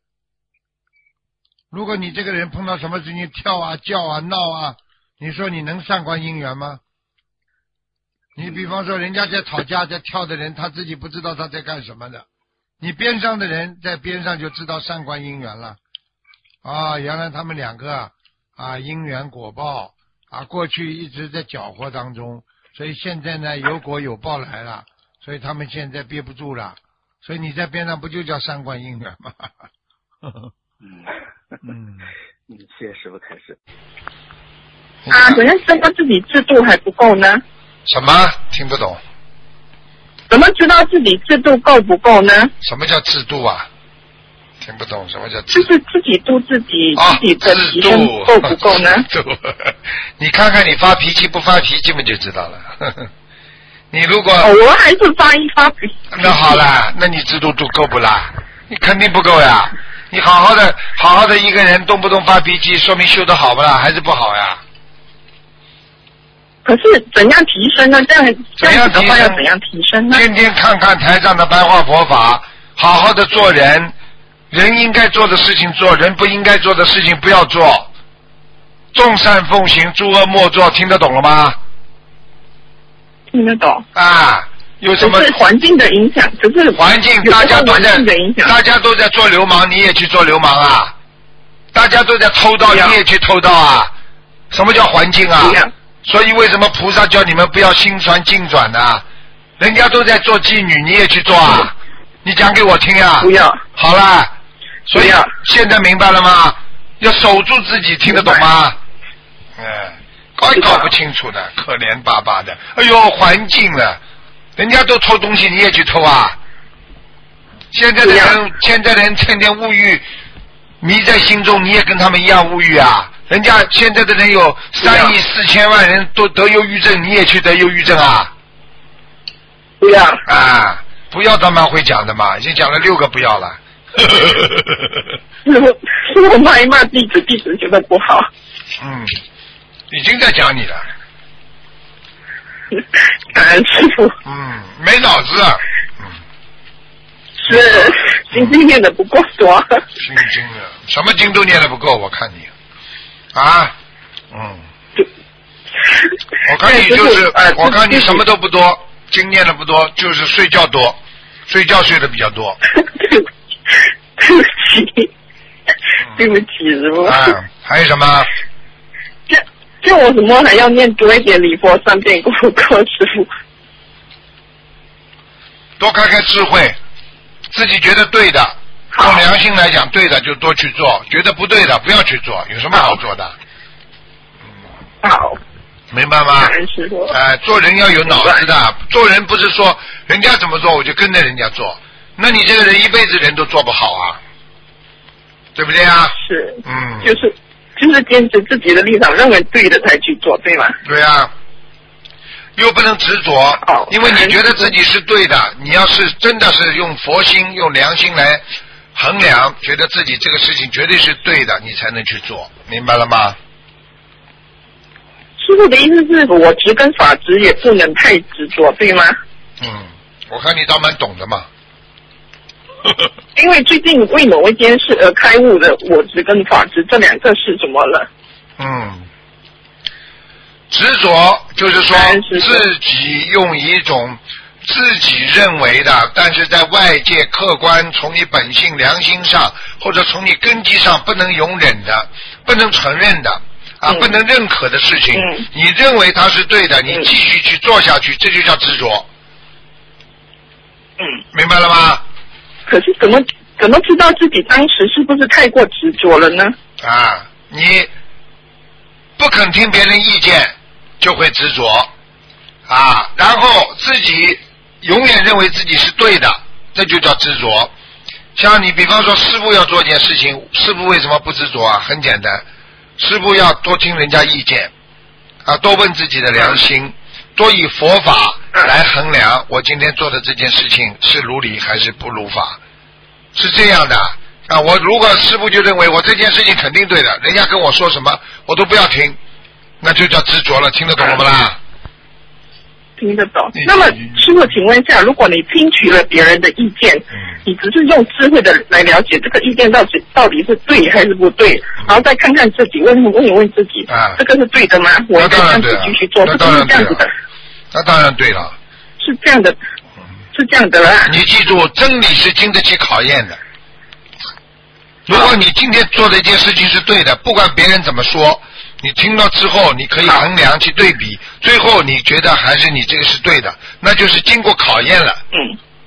如果你这个人碰到什么事情跳啊叫啊闹啊，你说你能善观因缘吗？你比方说人家在吵架在跳的人，他自己不知道他在干什么的，你边上的人在边上就知道善观因缘了啊，原来他们两个啊因缘果报啊过去一直在搅和当中，所以现在呢有果有报来了，所以他们现在憋不住了所以你在边上不就叫三观姻缘吗？ 嗯嗯嗯，谢谢师傅开始。 啊，怎样知道自己制度还不够呢？ 什么？听不懂。 怎么知道自己制度够不够呢？ 什么叫制度啊？听不懂什么叫制度？ 就是自己度自己， 啊、 自己的提升够不够呢？ 制度，你看看你发脾气不发脾气嘛就知道了。呵呵你如果、 哦、我还是发一发脾气。 那好了，那你制度度够不啦？你肯定不够呀！你好好的好好的一个人，动不动发脾气，说明修得好不啦？还是不好呀？ 可是怎样提升呢？这样这样子的话要怎样提升呢？ 天天看看台上的白话佛法，好好的做人，人应该做的事情做，人不应该做的事情不要做，众善奉行，诸恶莫作，听得懂了吗？ 听得懂啊？有什么？ 是环境的影响，只是环境，大家都在，大家都在做流氓，你也去做流氓啊？大家都在偷盗，你也去偷盗啊？什么叫环境啊？所以为什么菩萨叫你们不要心传境转呢、啊？人家都在做妓女，你也去做啊？你讲给我听啊！ 不要。 好了，所以现在明白了吗？要守住自己，听得懂吗？嗯，搞也搞不清楚的，可怜巴巴的。哎呦，环境了，人家都偷东西，你也去偷啊？现在的人，现在的人天天物欲迷在心中，你也跟他们一样物欲啊？人家现在的人有三亿四千万人都得忧郁症，你也去得忧郁症啊？ 不要啊！不要他妈会讲的嘛，已经讲了六个不要了。 是我是我骂一骂弟子，弟子觉得不好。 嗯，已经在讲你了。 感恩师父。 嗯，没脑子。嗯。 是心经念的不够多。 心经的，什么经都念的不够，我看你。啊，嗯，我看你就是，我看你什么都不多，经念的不多，就是睡觉多，睡觉睡的比较多。 对不起，对不起，师傅。 啊，还有什么？ 就就我什么还要念多一点礼佛三遍够不够，师傅？ 多开开智慧，自己觉得对的。用良心来讲，对的就多去做，觉得不对的不要去做，有什么好做的？ 好， 明白吗？哎、呃，做人要有脑子的，做人不是说人家怎么做我就跟着人家做，那你这个人一辈子人都做不好啊，对不对啊？ 是， 嗯， 就是就是坚持自己的立场，认为对的才去做，对吗？ 对啊。又不能执着，因为你觉得自己是对的，你要是真的是用佛心、用良心来衡量，觉得自己这个事情绝对是对的，你才能去做，明白了吗？ 师父的意思是我执跟法执也不能太执着，对吗？ 嗯，我看你倒蛮懂的嘛。 因为最近为某一件事而开悟的我执跟法执这两个是怎么了？ 嗯。执着就是说自己用一种自己认为的，但是在外界客观从你本性良心上或者从你根基上不能容忍的、不能承认的啊、嗯、不能认可的事情、嗯、你认为它是对的，你继续去做下去、嗯、这就叫执着。 嗯， 明白了吗？ 可是怎么怎么知道自己当时是不是太过执着了呢？ 啊，你不肯听别人意见就会执着啊，然后自己永远认为自己是对的，这就叫执着。像你比方说师父要做一件事情，师父为什么不执着啊？很简单，师父要多听人家意见啊，多问自己的良心，多以佛法来衡量我今天做的这件事情是如理还是不如法，是这样的啊。我如果师父就认为我这件事情肯定对的，人家跟我说什么我都不要听，那就叫执着了，听得懂了不啦？ 听得懂。那么师父请问一下，如果你听取了别人的意见、嗯、你只是用智慧的来了解这个意见到底到底是对还是不对、嗯、然后再看看自己，问问一问自己、啊、这个是对的吗？我要这样子继续做，是不是这样子的？ 那当然对了， 是这样的，是这样的啦。 你记住，真理是经得起考验的。如果你今天做的一件事情是对的，不管别人怎么说，你听到之后你可以衡量去对比，最后你觉得还是你这个是对的，那就是经过考验了。 嗯，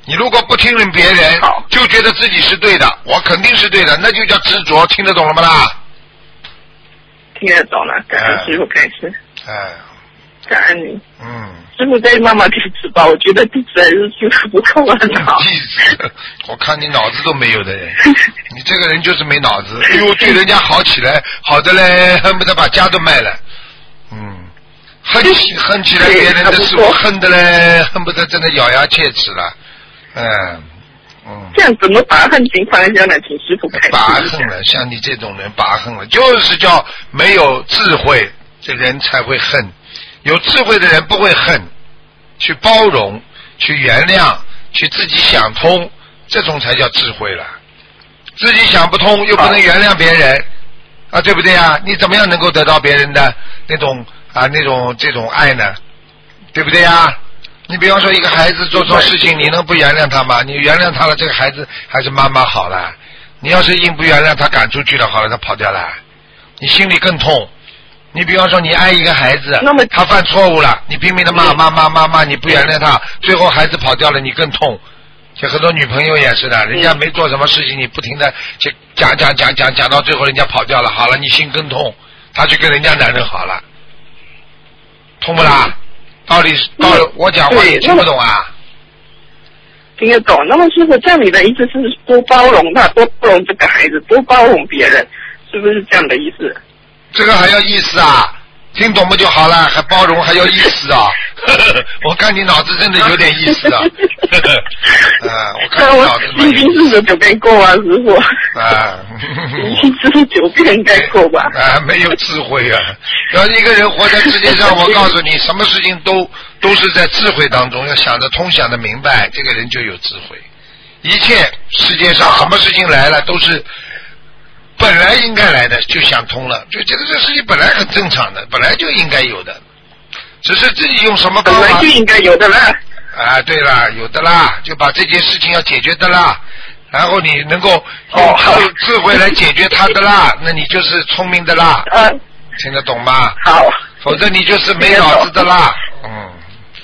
你如果不听人别人，就觉得自己是对的，我肯定是对的，那就叫执着，听得懂了吗啦？ 听得懂了，感恩师傅开始。 哎， 感恩你。 嗯。 师傅再慢慢地指吧，我觉得弟子还是修的不够啊。 弟子，我看你脑子都没有的人，你这个人就是没脑子。哎呦，对人家好起来，好的嘞，恨不得把家都卖了。嗯。恨起恨起来别人的事，恨的嘞，恨不得真的咬牙切齿了。嗯嗯。 这样怎么把恨情放下呢？请师傅开始。 拔恨了，像你这种人拔恨了，就是叫没有智慧，这人才会恨。有智慧的人不会恨，去包容，去原谅，去自己想通，这种才叫智慧了。自己想不通又不能原谅别人啊，对不对啊？你怎么样能够得到别人的那种啊那种这种爱呢？对不对啊？你比方说一个孩子做错事情，你能不原谅他吗？你原谅他了，这个孩子还是妈妈好了。你要是硬不原谅他，赶出去了，好了，他跑掉了，你心里更痛。你比方说你爱一个孩子，他犯错误了，你拼命的骂骂骂骂骂，你不原谅他，最后孩子跑掉了，你更痛。就很多女朋友也是的，人家没做什么事情，你不停的就讲讲讲讲讲到最后人家跑掉了，好了，你心更痛，他去跟人家男人好了，痛不啦？道理道理我讲话你听不懂啊？ 听得懂。那么师傅，这样你的意思是多包容他，多包容这个孩子，多包容别人，是不是这样的意思？ 这个还要意思啊？听懂不就好了？还包容还要意思啊？我看你脑子真的有点意思啊！啊，我看你脑子心经四十九遍够啊，师傅。 啊， 心经四十九遍应该够吧？ 啊，没有智慧啊！要一个人活在世界上，我告诉你，什么事情都都是在智慧当中，要想得通，想得明白，这个人就有智慧。一切世界上什么事情来了，都是本来应该来的，就想通了，就觉得这事情本来很正常的，本来就应该有的，只是自己用什么方法。 本来就应该有的啦。 啊，对啦，有的啦，就把这件事情要解决的啦，然后你能够用智智慧来解决它的啦，那你就是聪明的啦。 嗯。 听得懂吗？ 好。 否则你就是没脑子的啦。嗯。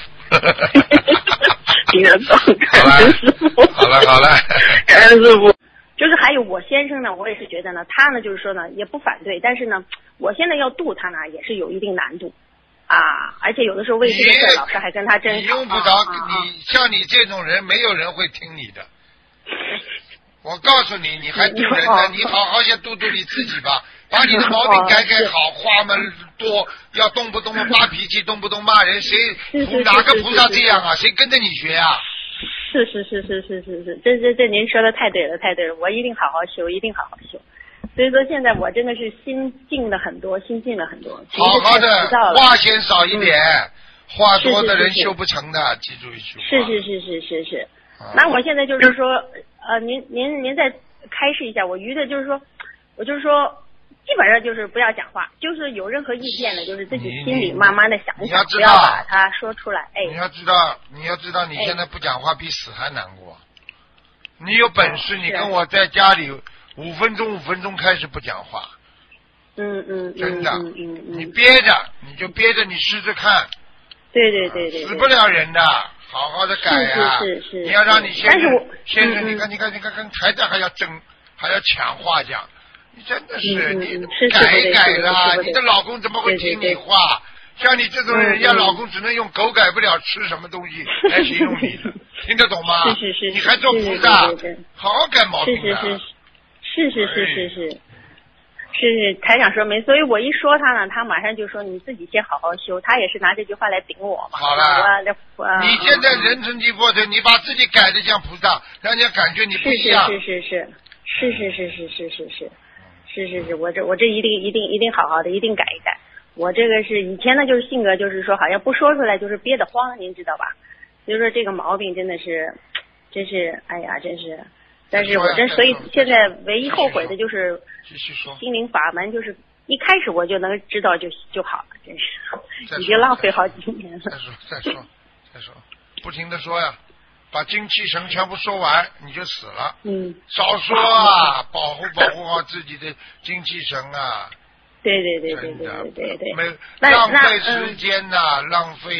听得懂，感恩师傅。 好了好了， 感恩师傅。 就是还有我先生呢，我也是觉得呢，他呢就是说呢也不反对，但是呢，我现在要度他呢也是有一定难度啊，而且有的时候为这个事老师还跟他争吵。 你用不着，啊、你像你这种人，没有人会听你的。我告诉你，你还度人呢，你好好先度度你自己吧，把你的毛病改改好，话嘛多，要动不动发脾气，动不动骂人，谁哪个菩萨这样啊？谁跟着你学啊？ 是是是是是是是，这这这您说的太对了太对了，我一定好好修，一定好好修。所以说现在我真的是心静了很多，心静了很多。 好好的，话先少一点，嗯、话多的人修不成的，记住一句话。 是是是是是是。啊、那我现在就是说，呃，您您您再开示一下，我余的就是说，我就是说。基本上就是不要讲话，就是有任何意见的，就是自己心里慢慢的想一想，不要把它说出来。哎， 你要知道，你要知道，你现在不讲话比死还难过。哎、你有本事，你跟我在家里五分钟五分钟开始不讲话。 嗯嗯。 真的， 嗯嗯嗯、 你憋着，你就憋着，你试试看。 对对对 对, 对。 死不了人的，好好的改呀、啊。 是是是是。 你要让你先生，先生， 嗯、 你看你看你看，跟台长还要争，还要抢话讲。你真的是， 嗯、 你是改一改啦！你的老公怎么会听你话？像你这种人，人家老公只能用狗改不了吃什么东西来形容你的，听得懂吗？ 是是是。 你还做菩萨，好好改毛病啊！是是是是是是是是。是台长说没，所以我一说他呢，他马上就说你自己先好好修。他也是拿这句话来顶我嘛。 好了，你现在人成即佛成，你把自己改得像菩萨，让人家感觉你不一样。 是是是是是是是是是是是。是是是，我这我这一定一定一定好好的，一定改一改。我这个是以前呢，就是性格就是说，好像不说出来就是憋得慌，您知道吧？所以说这个毛病真的是，真是哎呀，真是。但是我真所以现在唯一后悔的就是心灵法门，就是一开始我就能知道就就好了，真是已经浪费好几年了。 再说再说再说，不停的说呀。把精气神全部说完，你就死了。 嗯， 少说啊，保护保护好自己的精气神啊。 对对对对对对对对。 没浪费时间呐、啊，浪费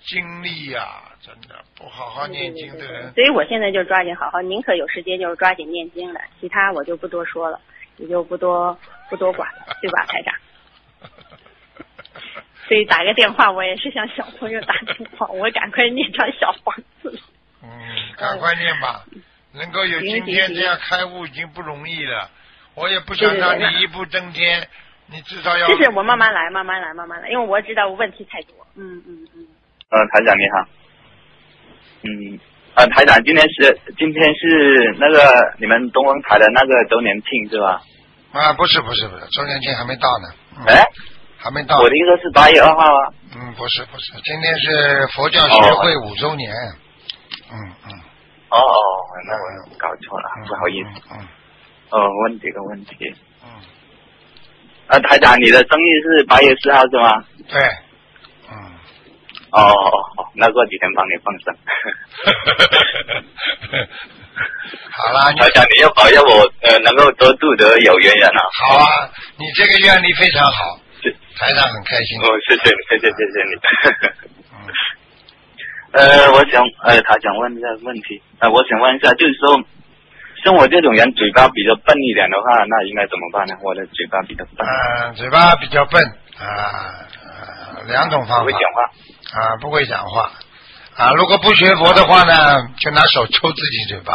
精力呀、啊，真的不好好念经的人。 所以我现在就抓紧好好，宁可有时间就是抓紧念经了，其他我就不多说了，也就不多不多管了，对吧，台长？所以打个电话，我也是向小朋友打电话，我赶快念张小房子了。 嗯，赶快念吧，能够有今天这样开悟已经不容易了。我也不想让你一步登天，你至少要。 就是我慢慢来，慢慢来，慢慢来，因为我知道我问题太多。嗯嗯嗯。 呃，台长你好。嗯，呃，台长，今天是今天是那个你们东方台的那个周年庆是吧？ 啊，不是不是不是，周年庆还没到呢。 哎、嗯， 还没到。 我的意思是八月二号啊。 嗯，不是不是，今天是佛教协会五周年。哦、嗯嗯。 哦哦，那我搞错了，嗯、不好意思。嗯。嗯哦，问这个问题。嗯。啊，台长，你的生日是八月四号是吗？ 对。 嗯。哦哦哦，那过几天帮你放生。 好啦， 台长，你要保佑我呃能够多度得有缘人啊。 好啊，你这个愿力非常好，台长很开心。 哦，谢谢你，谢谢谢谢你。嗯。呃，我想呃，台长问一下问题，呃，我想问一下，就是说。像我这种人嘴巴比较笨一点的话，那应该怎么办呢？我的嘴巴比较笨。 嗯，嘴巴比较笨啊，两种方法。 不会讲话。 啊，不会讲话。啊，如果不学佛的话呢，就拿手抽自己嘴巴。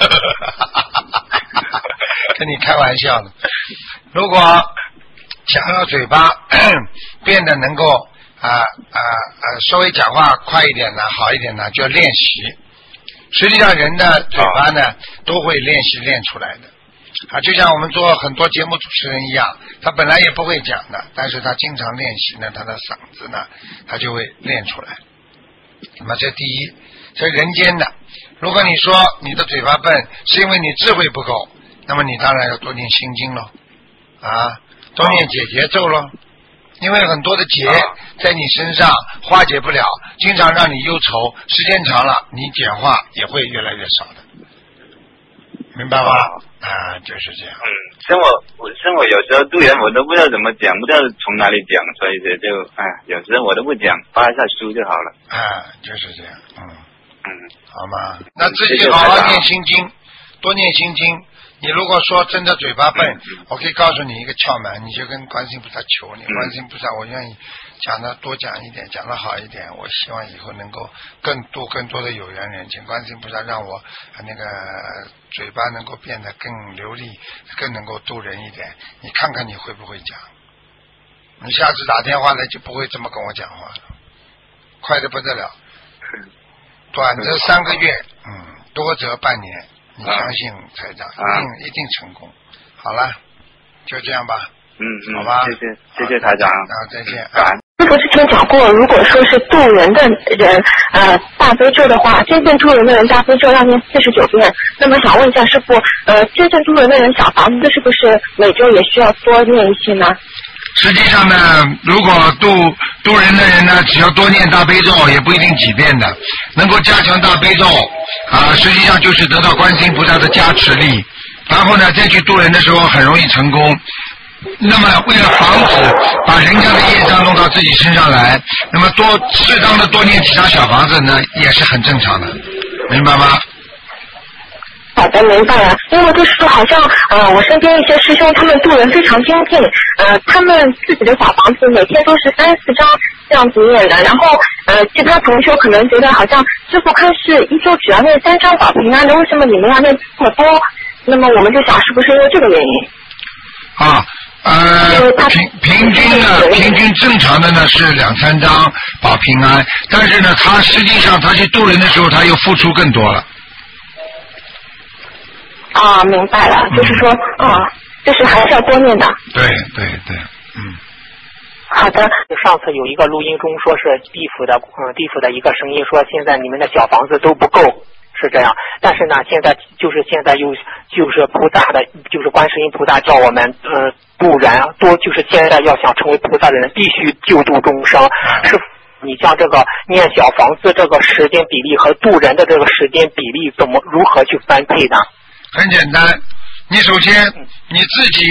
跟你开玩笑的。如果想要嘴巴变得能够啊啊啊稍微讲话快一点呢，好一点呢，就要练习。实际上人的嘴巴呢、哦、都会练习练出来的啊，就像我们做很多节目主持人一样，他本来也不会讲的，但是他经常练习呢，他的嗓子呢他就会练出来。那么这第一，这人间的，如果你说你的嘴巴笨是因为你智慧不够，那么你当然要多念心经咯，啊，多念解结咒咯，因为很多的结在你身上化解不了，经常让你忧愁，时间长了你简化也会越来越少的，明白吗？啊，就是这样。 嗯，像我我像我有时候渡人我都不知道怎么讲，不知道从哪里讲，所以就哎，有时候我都不讲，发一下书就好了。 啊，就是这样。嗯嗯，好吗？那自己好好念心经，多念心经。你如果说真的嘴巴笨、嗯、我可以告诉你一个窍门，你就跟观世音菩萨求你、嗯、观世音菩萨我愿意讲的多讲一点，讲的好一点，我希望以后能够更多更多的有缘人，请观世音菩萨让我那个嘴巴能够变得更流利，更能够度人一点，你看看你会不会讲，你下次打电话来就不会这么跟我讲话了，快得不得了，短则三个月，嗯，多则半年，你相信台长、啊、一定一定成功。好了，就这样吧。 嗯嗯， 好吧， 谢谢谢谢台长。 啊，再见。 啊， 师傅之前讲过，如果说是渡人的人，呃，大悲咒的话，真正渡人的人大悲咒要念四十九遍。那么想问一下师傅，呃，真正渡人的人小房子是不是每周也需要多念一些呢？ 实际上呢，如果渡渡人的人呢，只要多念大悲咒，也不一定几遍的，能够加强大悲咒啊，实际上就是得到观世音菩萨的加持力，然后呢，再去渡人的时候很容易成功。那么为了防止把人家的业障弄到自己身上来，那么多适当的多念几张小房子呢，也是很正常的，明白吗？ 好的，明白了。因为就是说，好像呃，我身边一些师兄他们渡人非常精进，呃，他们自己的小房子每天都是三四张这样子念的。然后呃，其他同学可能觉得好像师傅看是一周只要念三张保平安的，为什么你们要念这么多？那么我们就想，是不是因为这个原因？ 啊。呃，平平均呢，平均正常的呢是两三张保平安，但是呢，他实际上他去渡人的时候，他又付出更多了。 啊，明白了，嗯、就是说，啊，就是还是要多念的。 对对对，嗯。 好的， 上次有一个录音中说是地府的，嗯，地府的一个声音说，现在你们的小房子都不够。是这样，但是呢，现在就是现在又就是菩萨的，就是观世音菩萨叫我们呃渡人多，就是现在要想成为菩萨的人，必须救度众生。是，你像这个念小房子这个时间比例和渡人的这个时间比例怎么如何去分配呢？ 很简单，你首先你自己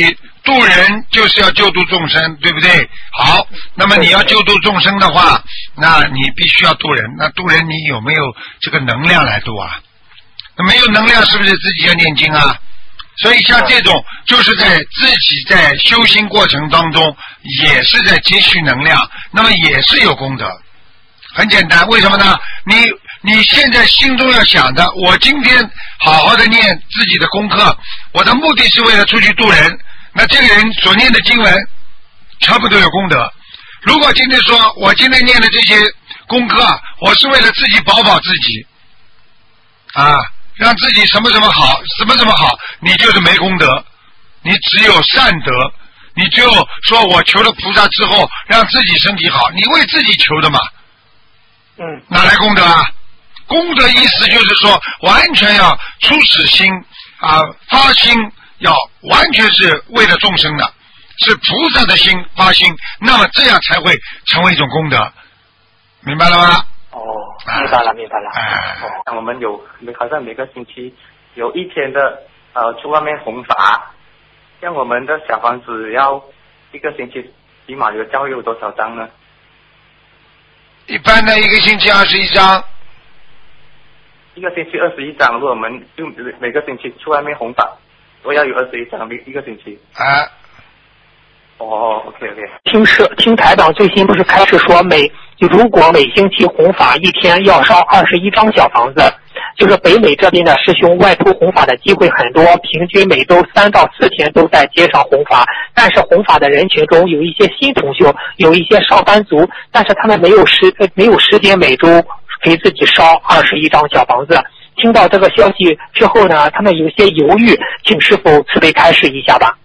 渡人就是要救度众生，对不对？好，那么你要救度众生的话，那你必须要渡人。那渡人你有没有这个能量来渡啊？那没有能量是不是自己要念经啊？所以像这种就是在自己在修行过程当中也是在积蓄能量，那么也是有功德。很简单，为什么呢？你你现在心中要想的，我今天好好的念自己的功课，我的目的是为了出去渡人，那这个人所念的经文全部都有功德。如果今天说我今天念的这些功课，我是为了自己保保自己啊，让自己什么什么好，什么什么好，你就是没功德，你只有善德，你只有说我求了菩萨之后让自己身体好，你为自己求的嘛， 嗯， 哪来功德啊？功德意思就是说完全要出始心啊，发心要完全是为了众生的，是菩萨的心发心，那么这样才会成为一种功德，明白了吗？ 哦，明白了，明白了。哦，我们有好像每个星期有一天的呃去外面弘法，像我们的小房子要一个星期起码有教有多少张呢？ 一般的一个星期二十一张。 一个星期二十一张，如果我们就每个星期去外面弘法，都要有二十一张一个星期。 啊。 哦 ，OK OK。 听是听台长最新不是开始说每如果每星期弘法一天要烧二十一张小房子，就是北美这边的师兄外出弘法的机会很多，平均每周三到四天都在街上弘法。但是弘法的人群中有一些新同修，有一些上班族，但是他们没有时没有时间每周给自己烧二十一张小房子。听到这个消息之后呢，他们有些犹豫，请师父慈悲开示一下吧。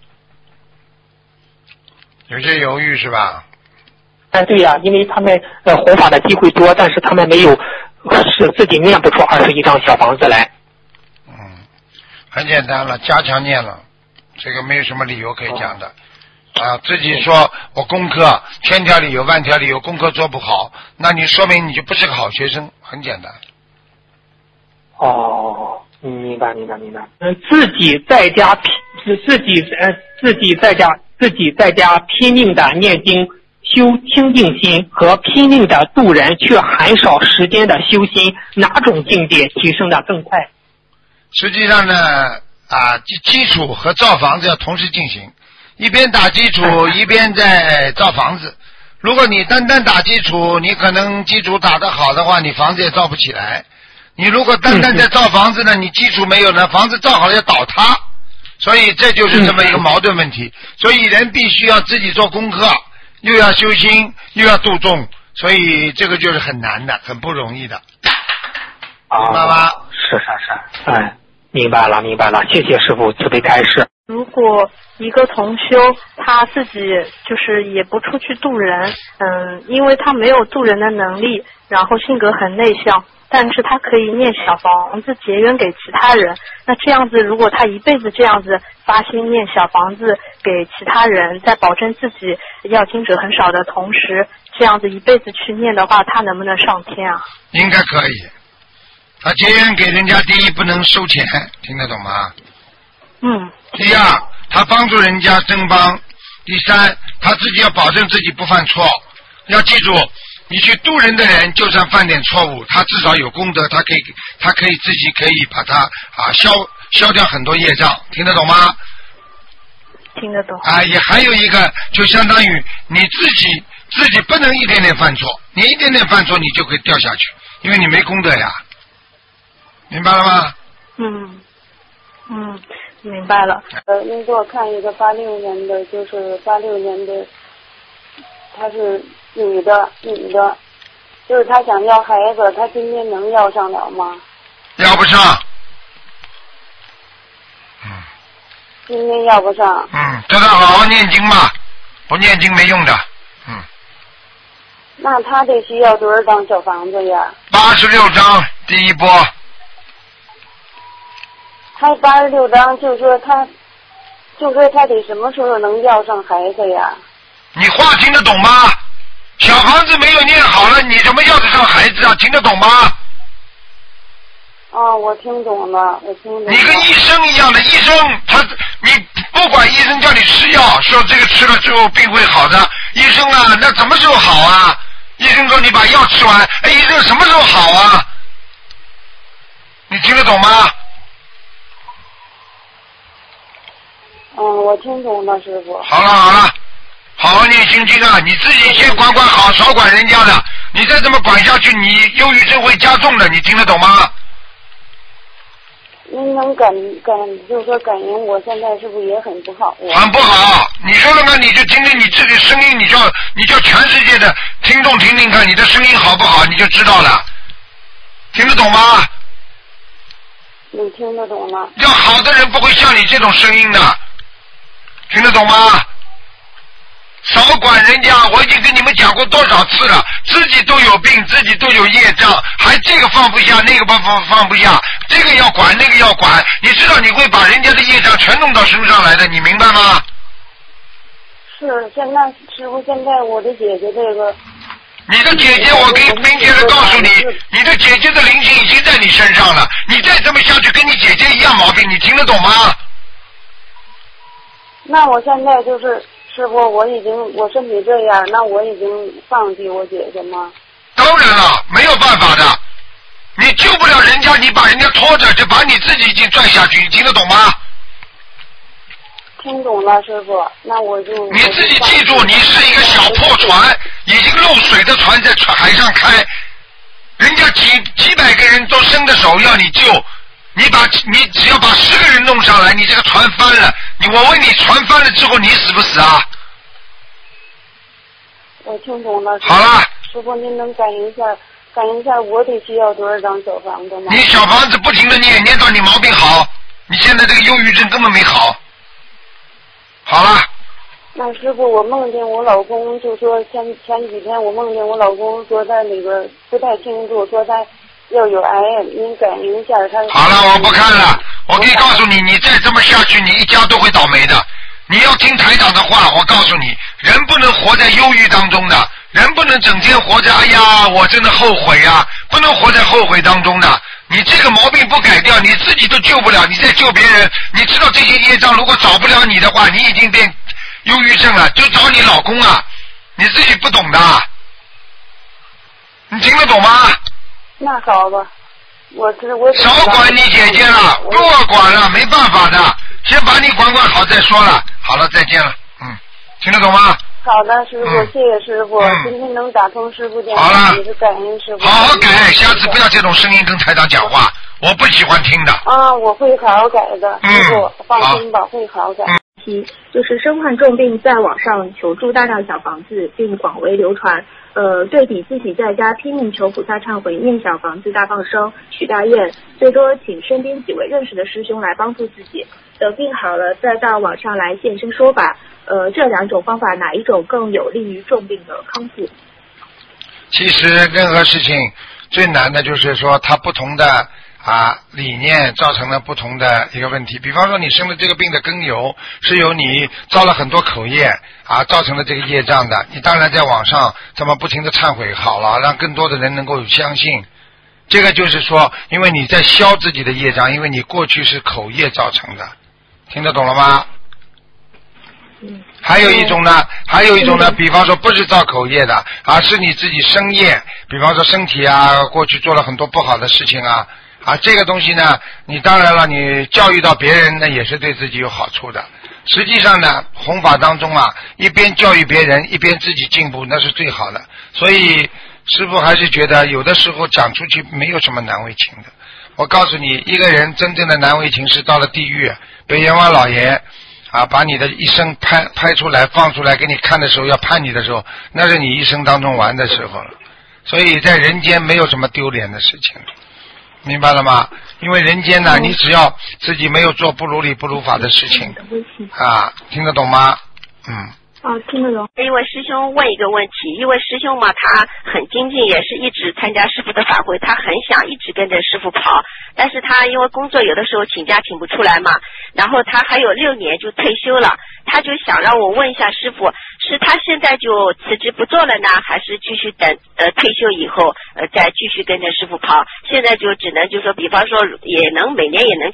有些犹豫是吧？ 哎，对呀、啊，因为他们呃弘法的机会多，但是他们没有使自己念不出二十一张小房子来。 嗯，很简单了，加强念了，这个没有什么理由可以讲的。哦、啊，自己说我功课千条理由万条理由，功课做不好，那你说明你就不是个好学生，很简单。 哦，明白明白明白。嗯，自己在家拼，自己呃自己在家自己在家拼命的念经修清净心和拼命的度人却很少时间的修心，哪种境界提升的更快？ 实际上呢，啊，基基础和造房子要同时进行，一边打基础一边在造房子。如果你单单打基础，你可能基础打得好的话，你房子也造不起来。你如果单单在造房子呢，你基础没有呢，房子造好了要倒塌，所以这就是这么一个矛盾问题。所以人必须要自己做功课，又要修心，又要度众，所以这个就是很难的，很不容易的。明白吗？ 是是是，哎，明白了明白了，谢谢师父慈悲开示。 如果一个同修他自己就是也不出去度人，嗯，因为他没有度人的能力，然后性格很内向，但是他可以念小房子结缘给其他人。那这样子，如果他一辈子这样子发心念小房子给其他人，在保证自己要经者很少的同时，这样子一辈子去念的话，他能不能上天啊？ 应该可以。他结缘给人家，第一不能收钱，听得懂吗？ 嗯。 第二，他帮助人家争帮。第三，他自己要保证自己不犯错。要记住，你去度人的人，就算犯点错误，他至少有功德，他可以，他可以自己可以把他啊消消掉很多业障，听得懂吗？ 听得懂。 啊，也还有一个，就相当于你自己自己不能一点点犯错，你一点点犯错，你就会掉下去，因为你没功德呀，明白了吗？ 嗯嗯，明白了。 呃，您给我看一个八六年的，就是八六年的，她是女的，女的，就是她想要孩子，她今天能要上了吗？ 要不上。 嗯。今天要不上。 嗯，叫她好好念经吧，不念经没用的。嗯。 那她得需要多少张小房子呀？ 八十六张，第一波。 他八十六章，就说他，就说他得什么时候能要上孩子呀？ 你话听得懂吗？小房子没有念好了，你怎么要得上孩子啊？听得懂吗？ 哦，我听懂了，我听懂了。 你跟医生一样的，医生他你不管医生叫你吃药，说这个吃了之后病会好的，医生啊，那什么时候好啊？医生说你把药吃完，哎，医生什么时候好啊？你听得懂吗？ 嗯，我听懂了，师傅。 好了好了，好好念心经啊！你自己先管管好，少管人家的。你再这么管下去，你忧郁症会加重的，你听得懂吗？ 您能感感，就是说感应我现在是不是也很不好？ 很不好。你说了吗？你就听听你自己声音，你叫你叫全世界的听众听听看，你的声音好不好，你就知道了。听得懂吗？ 你听得懂了。 要好的人不会像你这种声音的，听得懂吗？少管人家，我已经跟你们讲过多少次了，自己都有病，自己都有业障，还这个放不下，那个不放放不下，这个要管，那个要管，你知道你会把人家的业障全弄到身上来的，你明白吗？ 是，现在师傅，现在我的姐姐这个。 你的姐姐，我可以明确的告诉你，你的姐姐的灵性已经在你身上了，你再这么下去跟你姐姐一样毛病，你听得懂吗？ 那我现在就是师傅，我已经我身体这样，那我已经放弃我姐姐吗？ 当然了，没有办法的，你救不了人家，你把人家拖着，就把你自己已经拽下去，你听得懂吗？ 听懂了，师傅，那我就你自己记住，你是一个小破船，已经漏水的船在海上开，人家几几百个人都伸着手要你救，你把你只要把十个人弄上来，你这个船翻了，你我问你，船翻了之后你死不死啊？ 我听懂了。 好了， 师傅，您能感应一下，感应一下我得需要多少张小房子吗？ 你小房子不停的念，念到你毛病好，你现在这个忧郁症根本没好。好了。 那师傅，我梦见我老公，就说前前几天我梦见我老公说他那个不太清楚，说他要有癌，您感应一下他。 好了，我不看了。我可以告诉你，你再这么下去，你一家都会倒霉的。你要听台长的话，我告诉你，人不能活在忧郁当中的，人不能整天活在哎呀，我真的后悔啊，不能活在后悔当中的。你这个毛病不改掉，你自己都救不了，你再救别人，你知道这些业障如果找不了你的话，你已经变忧郁症了，就找你老公啊，你自己不懂的，你听得懂吗？ 那好吧，我知我少管你姐姐了，不管了，没办法的，先把你管管好再说了。好了，再见了，嗯，听得懂吗？ 好的，师傅，嗯、谢谢师傅。嗯、今天能打通师傅电话， 好了， 也是感恩师傅。 好好改，下次不要这种声音跟台长讲话，我不喜欢听的。 啊，我会好好改的，师傅、嗯、放心吧，会好好改。 嗯、就是身患重病，在网上求助大量小房子，并广为流传。呃，对比自己在家拼命求菩萨忏悔、念小房子、大放生、许大愿，最多请身边几位认识的师兄来帮助自己。等病好了，再到网上来现身说法。呃，这两种方法哪一种更有利于重病的康复？ 其实任何事情最难的就是说，它不同的啊理念造成了不同的一个问题。比方说，你生了这个病的根由是由你造了很多口业啊造成了这个业障的。你当然在网上这么不停的忏悔好了，让更多的人能够相信。这个就是说，因为你在消自己的业障，因为你过去是口业造成的。听得懂了吗？还有一种呢，还有一种呢，比方说不是造口业的，而是你自己生业，比方说身体啊，过去做了很多不好的事情啊，啊，这个东西呢，你当然了，你教育到别人呢，也是对自己有好处的。实际上呢，弘法当中啊，一边教育别人，一边自己进步，那是最好的。所以师父还是觉得，有的时候讲出去没有什么难为情的。我告诉你，一个人真正的难为情是到了地狱，被阎王老爷啊，把你的一生拍拍出来放出来给你看的时候，要判你的时候，那是你一生当中玩的时候了。所以在人间没有什么丢脸的事情，明白了吗？因为人间呢，你只要自己没有做不如理不如法的事情啊，听得懂吗？嗯。 哦，听得懂。 一位师兄问一个问题，一位师兄嘛，他很精进，也是一直参加师父的法会，他很想一直跟着师父跑，但是他因为工作有的时候请假请不出来嘛，然后他还有六年就退休了，他就想让我问一下师父，是他现在就辞职不做了呢，还是继续等呃退休以后呃再继续跟着师父跑？现在就只能就说，比方说也能每年也能去，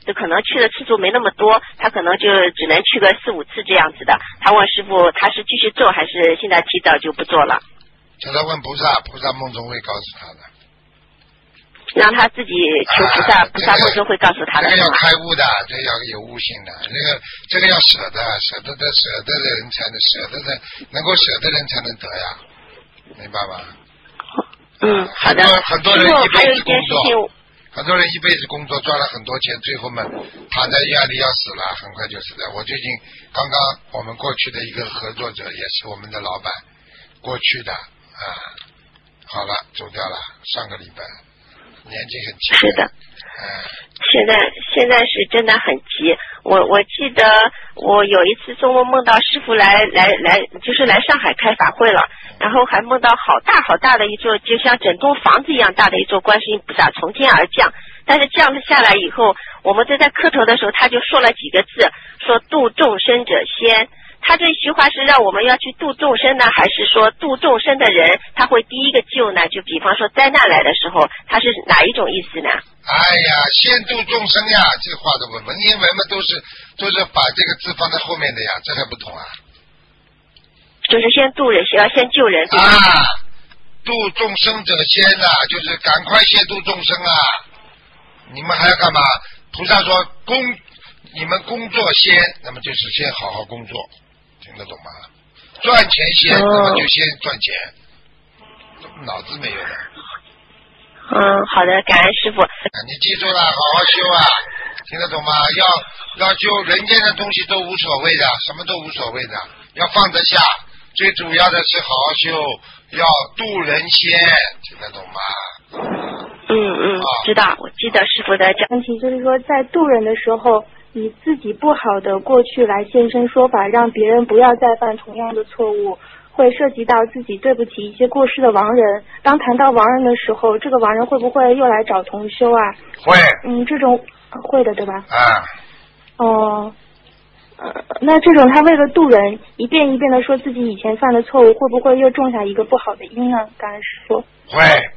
就可能去的次数没那么多，他可能就只能去个四五次这样子的。他问师傅，他是继续做还是现在提早就不做了？ 叫他问菩萨，菩萨梦中会告诉他的。 让他自己求菩萨，菩萨梦中会告诉他的。 这个要开悟的，这个要有悟性的，这个这个要舍得，舍得的舍得的人才能舍得的，能够舍得的人才能得呀，明白吗？ 嗯，好的。 很多人一辈子工作， 很多人一辈子工作赚了很多钱，最后嘛躺在医院里要死了，很快就死了。我最近刚刚我们过去的一个合作者也是我们的老板，过去的啊，好了走掉了，上个礼拜。年纪很轻。 是的，现在现在是真的很急。我我记得我有一次做梦梦到师傅来来来，就是来上海开法会了，然后还梦到好大好大的一座，就像整栋房子一样大的一座观世音菩萨从天而降。但是降下来以后，我们在在磕头的时候，他就说了几个字，说度众生者先。他这句话是让我们要去度众生呢，还是说度众生的人他会第一个救呢？就比方说灾难来的时候，他是哪一种意思呢？ 哎呀，先度众生呀，这话的文文言文嘛，都是都是把这个字放在后面的呀，这还不懂啊？ 就是先度人，要先救人。 啊，度众生者先呐、啊，就是赶快先度众生啊！你们还要干嘛？菩萨说工，你们工作先，那么就是先好好工作。听得懂吗？赚钱先，那么就先赚钱，脑子没有的。 嗯，好的，感恩师傅。 你记住了，好好修啊，听得懂吗？要要修人间的东西都无所谓的，什么都无所谓的，要放得下。最主要的是好好修，要度人先，听得懂吗？ 嗯嗯，啊、知道。我记得师傅的讲。 问题就是说，在度人的时候，以自己不好的过去来现身说法，让别人不要再犯同样的错误，会涉及到自己对不起一些过世的亡人。当谈到亡人的时候，这个亡人会不会又来找同修啊？ 会。 嗯，这种会的，对吧？ 啊。 哦。呃，那这种他为了度人，一遍一遍的说自己以前犯的错误，会不会又种下一个不好的因呢？感恩师父。 会。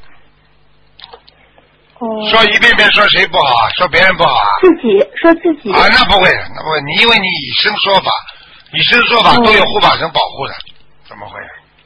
哦。 说一遍遍说谁不好啊？说别人不好啊？ 自己说自己。 啊，那不会，那不会，你因为你以身说法，以身说法都有护法神保护的，哦、怎么会？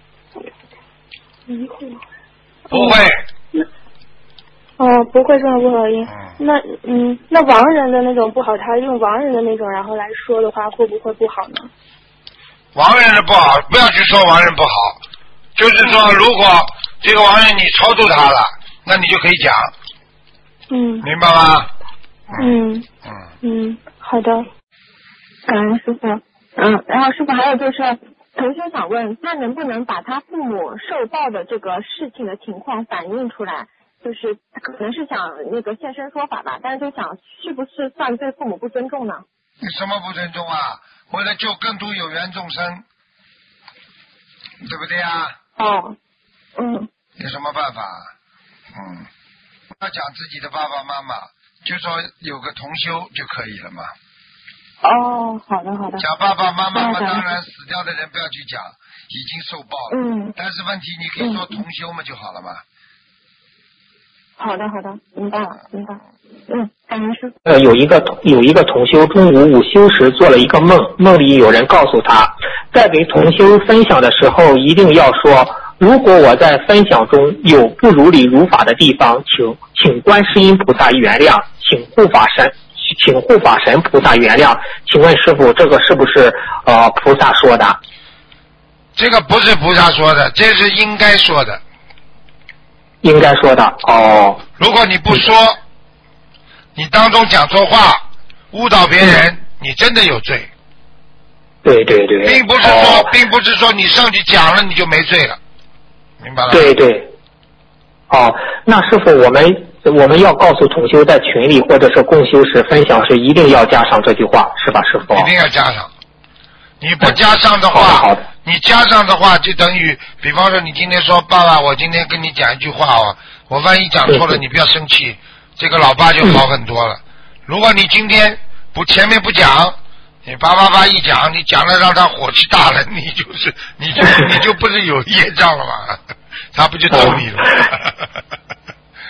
不会。 不会。 哦，不会种不好因。嗯那嗯，那亡人的那种不好，他用亡人的那种然后来说的话，会不会不好呢？ 亡人的不好，不要去说亡人不好，就是说，如果这个亡人你超度他了，那你就可以讲。 嗯。 明白吗？ 嗯。嗯嗯，好的。感恩师傅。嗯，然后师傅还有就是，同学想问，他能不能把他父母受报的这个事情的情况反映出来？就是可能是想那个现身说法吧，但是就想是不是算对父母不尊重呢？ 你什么不尊重啊？为了救更多有缘众生，对不对啊？ 哦，嗯。 有什么办法？嗯，要讲自己的爸爸妈妈，就说有个同修就可以了嘛。 哦，好的好的。 讲爸爸妈妈嘛，当然死掉的人不要去讲，已经受报了。嗯。但是问题你可以说同修嘛就好了嘛。 好的，好的，明白了，明白。嗯，感恩师父。 呃，有一个有一个同修中午午休时做了一个梦，梦里有人告诉他，在给同修分享的时候一定要说，如果我在分享中有不如理如法的地方，请请观世音菩萨原谅，请护法神请护法神菩萨原谅。请问师父，这个是不是呃菩萨说的？ 这个不是菩萨说的，这是应该说的。 应该说的哦。 如果你不说，你当中讲错话，误导别人，嗯、你真的有罪。 对对对。 并不是说，哦、并不是说你上去讲了你就没罪了，明白了？ 对对。哦，那师父，我们我们要告诉同修在群里或者是共修时分享时，一定要加上这句话，是吧，师父？ 一定要加上。你不加上的话， 嗯、好的。 你加上的话，就等于，比方说，你今天说爸爸，我今天跟你讲一句话哦，我万一讲错了，你不要生气，这个老爸就好很多了。嗯、如果你今天不前面不讲，你叭叭叭一讲，你讲了让他火气大了，你就是你就你就不是有业障了吗？他不就揍你了吗？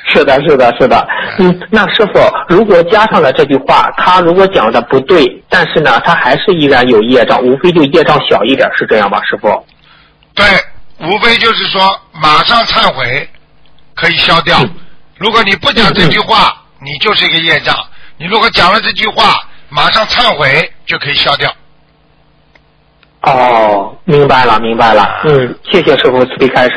是的，是的，是的。嗯，那师傅，如果加上了这句话，他如果讲的不对，但是呢，他还是依然有业障，无非就业障小一点，是这样吧，师傅？ 对，无非就是说马上忏悔可以消掉。嗯、如果你不讲这句话，嗯、你就是一个业障；你如果讲了这句话，马上忏悔就可以消掉。 哦，明白了，明白了。嗯，谢谢师傅慈悲开示。